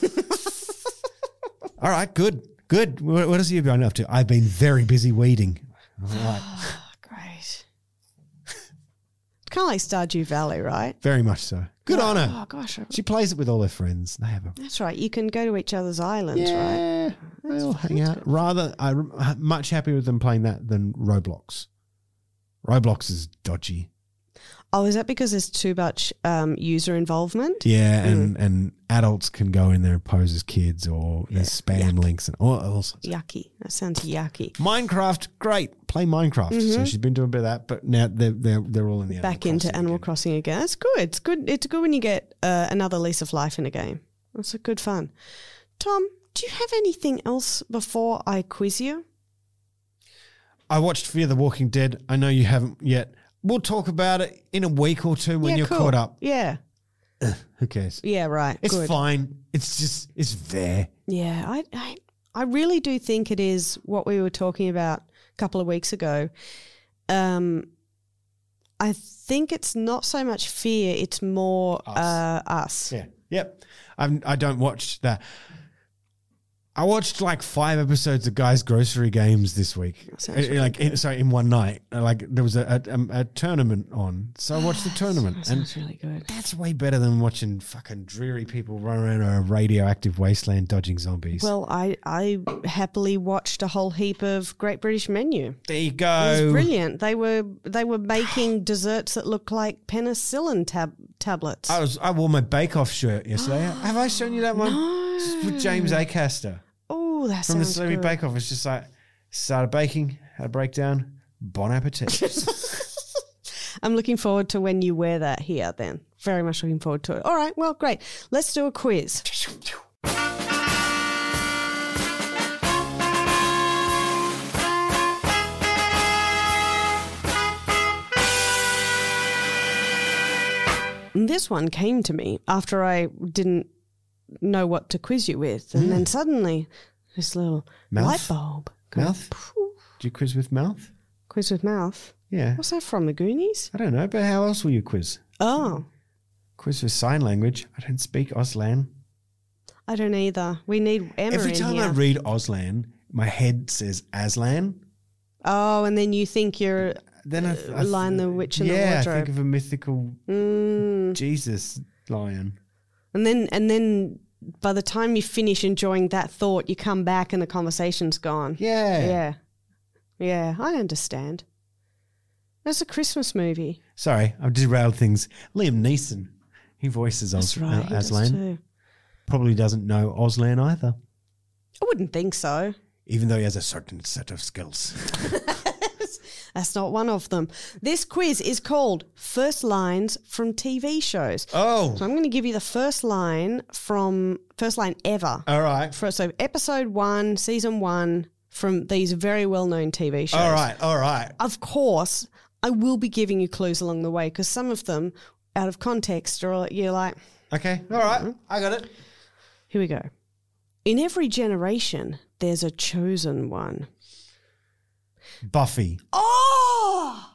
All right, good, good. What, what else have you been up to? I've been very busy weeding. All right, Oh, great. Kind of like Stardew Valley, right? very much so. Good on her. Oh gosh, I- She plays it with all her friends. They have a that's right. You can go to each other's islands, right? yeah, they all hang out. Rather, I'm much happier with them playing that than Roblox. Roblox is dodgy. Oh, is that because there's too much um, user involvement? Yeah, and, and adults can go in there and pose as kids, or there's spam links and all, all sorts. Yucky. That sounds yucky. Minecraft, great. Play Minecraft. So she's been doing a bit of that, but now they're they're, they're all in the Back Animal into Crossing Animal again. Crossing again. It's good. It's good. It's good when you get uh, another lease of life in a game. It's a good fun. Tom, do you have anything else before I quiz you? I watched Fear the Walking Dead. I know you haven't yet. We'll talk about it in a week or two when yeah, you're cool. caught up. Yeah. Who cares? Yeah, right. It's good. fine. It's just, it's there. Yeah, I, I I really do think it is what we were talking about a couple of weeks ago. Um, I think it's not so much fear; it's more Us. uh, us. Yeah. Yep. I'm, I don't watch that. I watched like five episodes of Guys Grocery Games this week. Sounds Uh, really like, in, sorry, in one night. Like there was a, a, a tournament on, so I watched the tournament, That and sounds really good. that's way better than watching fucking dreary people run around a radioactive wasteland dodging zombies. Well, I I happily watched a whole heap of Great British Menu. there you It go. was brilliant. They were they were making desserts that looked like penicillin tab- tablets. I was I wore my Bake Off shirt yesterday. Have I shown you that one? It's with James Acaster Oh, that from the sounds Celebrity good. Bake Off. It's just like started baking, had a breakdown. Bon appetit. I'm looking forward to when you wear that here then. Very much looking forward to it. All right, well, great. Let's do a quiz. And this one came to me after I didn't know what to quiz you with. And then suddenly this little Mouth? light bulb. goes Mouth? poof. Do you quiz with mouth? Quiz with mouth. Yeah. What's that from, the Goonies? I don't know, but how else will you quiz? Oh, Quiz with sign language. I don't speak Auslan. I don't either. We need Emma Every in time here. I read Auslan, my head says Aslan. Oh, and then you think you're Then I, I Lion the Witch in the yeah, I Wardrobe. think of a mythical mm, Jesus lion. and then and then by the time you finish enjoying that thought, you come back and the conversation's gone. Yeah. Yeah. Yeah, I understand. That's a Christmas movie. Sorry, I've derailed things. Liam Neeson, he voices That's Os- right. uh, he does Aslan. too. Probably doesn't know Auslan either, I wouldn't think so. even though he has a certain set of skills. That's not one of them. This quiz is called First Lines from T V Shows. Oh, So I'm going to give you the first line from first line ever. all right. For, so episode one, season one, from these very well-known T V shows. All right, all right. Of course, I will be giving you clues along the way because some of them out of context, or you're like, Okay, all right, I got it. here we go. In every generation, there's a chosen one. Buffy. Oh,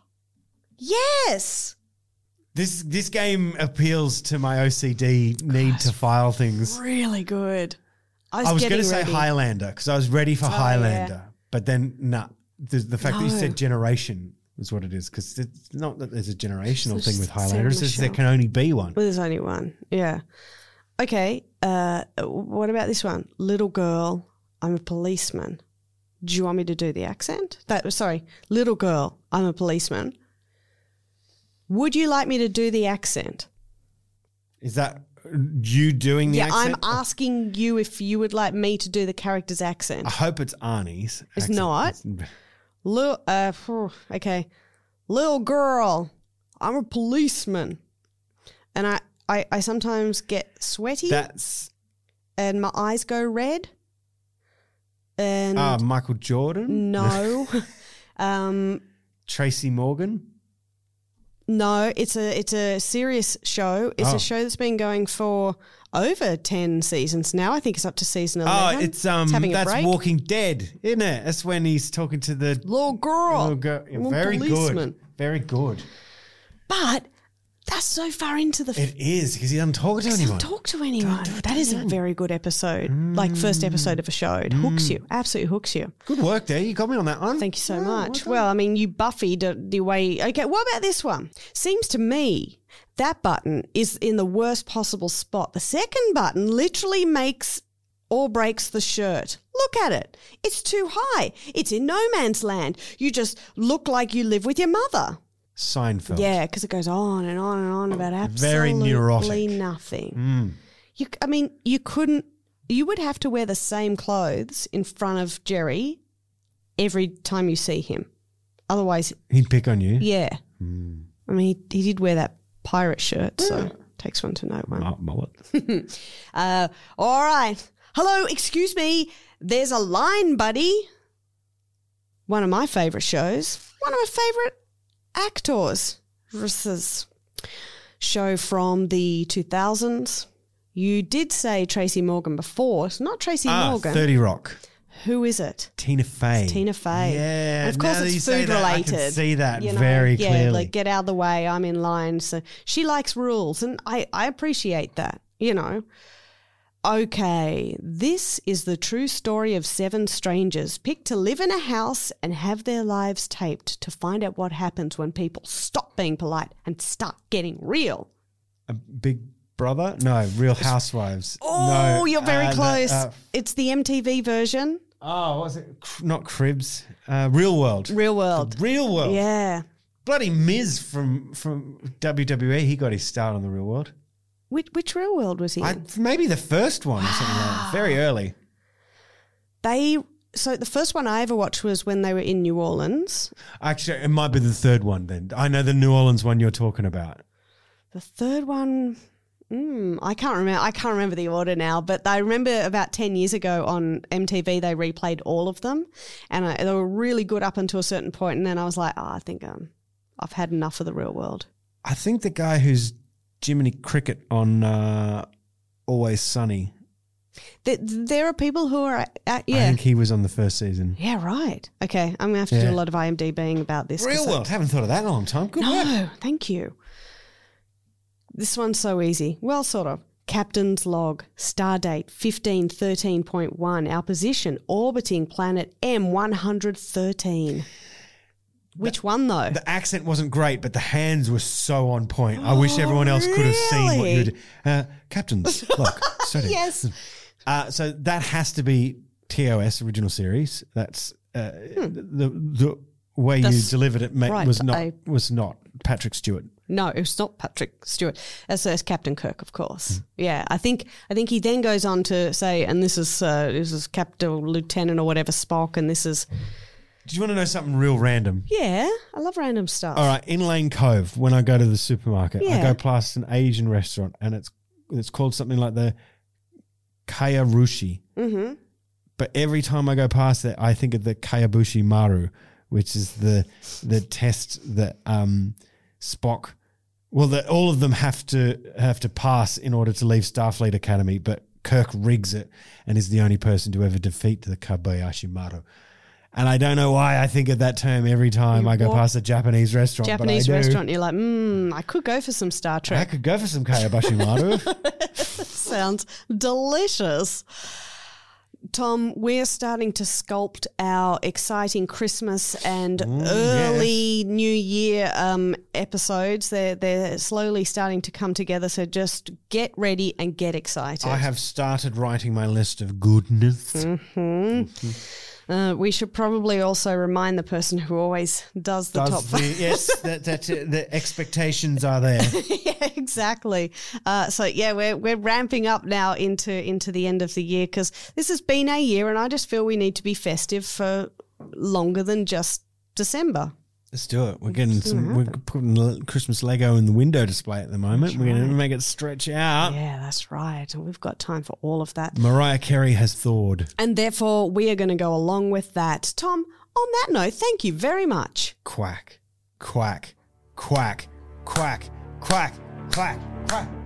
yes. This this game appeals to my O C D need to file things. Really good. I was, I was going to say ready. Highlander because I was ready for Oh, Highlander, but then nah, the, the fact that you No. said generation is what it is because it's not that there's a generational It's thing just with Highlander. It's Sarah just there Michelle. can only be one. Well, there's only one. Yeah. Okay. Uh, what about this one? Little girl, I'm a policeman. Do you want me to do the accent? That was sorry. Little girl, I'm a policeman. Would you like me to do the accent? Is that you doing the yeah, accent? I'm asking you if you would like me to do the character's accent. I hope it's Arnie's. It's accent. not. It's- Little, uh, phew, okay. Little girl, I'm a policeman. And I, I, I sometimes get sweaty That's and my eyes go red. And uh, Michael Jordan. no, um, Tracy Morgan. no, it's a it's a serious show. It's Oh. a show that's been going for over ten seasons now. I think it's up to season Oh, eleven. it's um, having a that's break. Walking Dead, isn't it? That's when he's talking to the Little girl, little girl. Yeah, little very policeman. good, very good. But that's so far into the. It is because he doesn't talk to Doesn't anyone. talk to anyone. That is a very good episode. Like first episode of a show. It hooks you. Absolutely hooks you. Good work there. You got me on that one. Thank you so Oh, much. well Well, I mean, you buffied the, the way. Okay, what about this one? Seems to me that button is in the worst possible spot. The second button literally makes or breaks the shirt. Look at it. It's too high. It's in no man's land. You just look like you live with your mother. Seinfeld. Yeah, because it goes on and on and on about Very absolutely neurotic. nothing. Mm. You, I mean, you couldn't. You would have to wear the same clothes in front of Jerry every time you see him. Otherwise, He'd pick on you. yeah. Mm. I mean, he, he did wear that pirate shirt, so takes one to know one. Oh, mullet. Uh, all right. Hello, excuse me. There's a line, buddy. One of my favourite shows. One of my favourite actors. This is show from the two thousands. You did say Tracy Morgan before. It's not Tracy Ah, Morgan. thirty Rock. Who is it? Tina Fey. It's Tina Fey. Yeah. And of course, now that you it's say food that, related. I can see that you know? very yeah, clearly. like get out of the way. I'm in line. So she likes rules, and I, I appreciate that. You know. Okay, this is the true story of seven strangers picked to live in a house and have their lives taped to find out what happens when people stop being polite and start getting real. A Big Brother? No, Real Housewives. Oh, no, you're very uh, no, close. uh, It's the M T V version. oh, what was it? Cr- Not Cribs. Uh, Real World. Real World. Real World. Yeah. Bloody Miz from, from W W E. He got his start on the Real World. Which, which Real World was he in? I, maybe the first one or something like that. Very early. They so the first one I ever watched was when they were in New Orleans. Actually, it might be the third one then. I know the New Orleans one you're talking about. The third one, mm, I can't remember. I can't remember the order now, but I remember about ten years ago on M T V they replayed all of them, and I, they were really good up until a certain point, and then I was like, oh, I think um, I've had enough of the Real World. I think the guy who's Jiminy Cricket on uh, Always Sunny. There, there are people who are, uh, yeah, I think he was on the first season. yeah, right. Okay, I'm gonna have to do Yeah. a lot of IMDbing about this. 'cause Real I- World. Haven't thought of that in a long time. Good work. No, thank you. This one's so easy. Well, sort of. Captain's log, stardate fifteen thirteen point one, our position, orbiting planet M one thirteen. Which one, though? The accent wasn't great, but the hands were so on point. I wish everyone else could have seen what really? you did. Uh, Captain's log. Steady. Yes. Uh, so that has to be T O S original series. That's uh, the the way you That's delivered it ma- right, was not I- was not Patrick Stewart. No, it was not Patrick Stewart. As, as Captain Kirk, of Hmm. course. Yeah, I think I think he then goes on to say, and this is uh, this is Captain or Lieutenant or whatever Spock, and this is Do you want to know something real random? yeah, I love random stuff. All right, in Lane Cove, when I go to the supermarket, I Yeah. go past an Asian restaurant, and it's it's called something like the Kayarushi. Mm-hmm. But every time I go past it, I think of the Kayabushi Maru, which is the the test that um, Spock Well, the, all of them have to have to pass in order to leave Starfleet Academy, but Kirk rigs it and is the only person to ever defeat the Kobayashi Maru. And I don't know why I think of that term every time You I go walk- past a Japanese restaurant. Japanese but I do. restaurant, you're like, mmm, I could go for some Star I Trek. could go for some Kobayashi Maru. Sounds delicious. Tom, we're starting to sculpt our exciting Christmas and early New Year um, episodes. They're, they're slowly starting to come together, so just get ready and get excited. I have started writing my list of goodness. Mm-hmm. Uh, we should probably also remind the person who always does the Does top the, yes, that, that, uh, the expectations are there. Yeah, exactly. Uh, so yeah, we're we're ramping up now into into the end of the year because this has been a year, and I just feel we need to be festive for longer than just December. Let's do it. We're getting some. We're putting the Christmas Lego in the window display at the moment. That's we're going to right. make it stretch out. Yeah, that's right. And we've got time for all of that. Mariah Carey has thawed. And therefore, we are going to go along with that. Tom, on that note, thank you very much. Quack, quack, quack, quack, quack, quack, quack.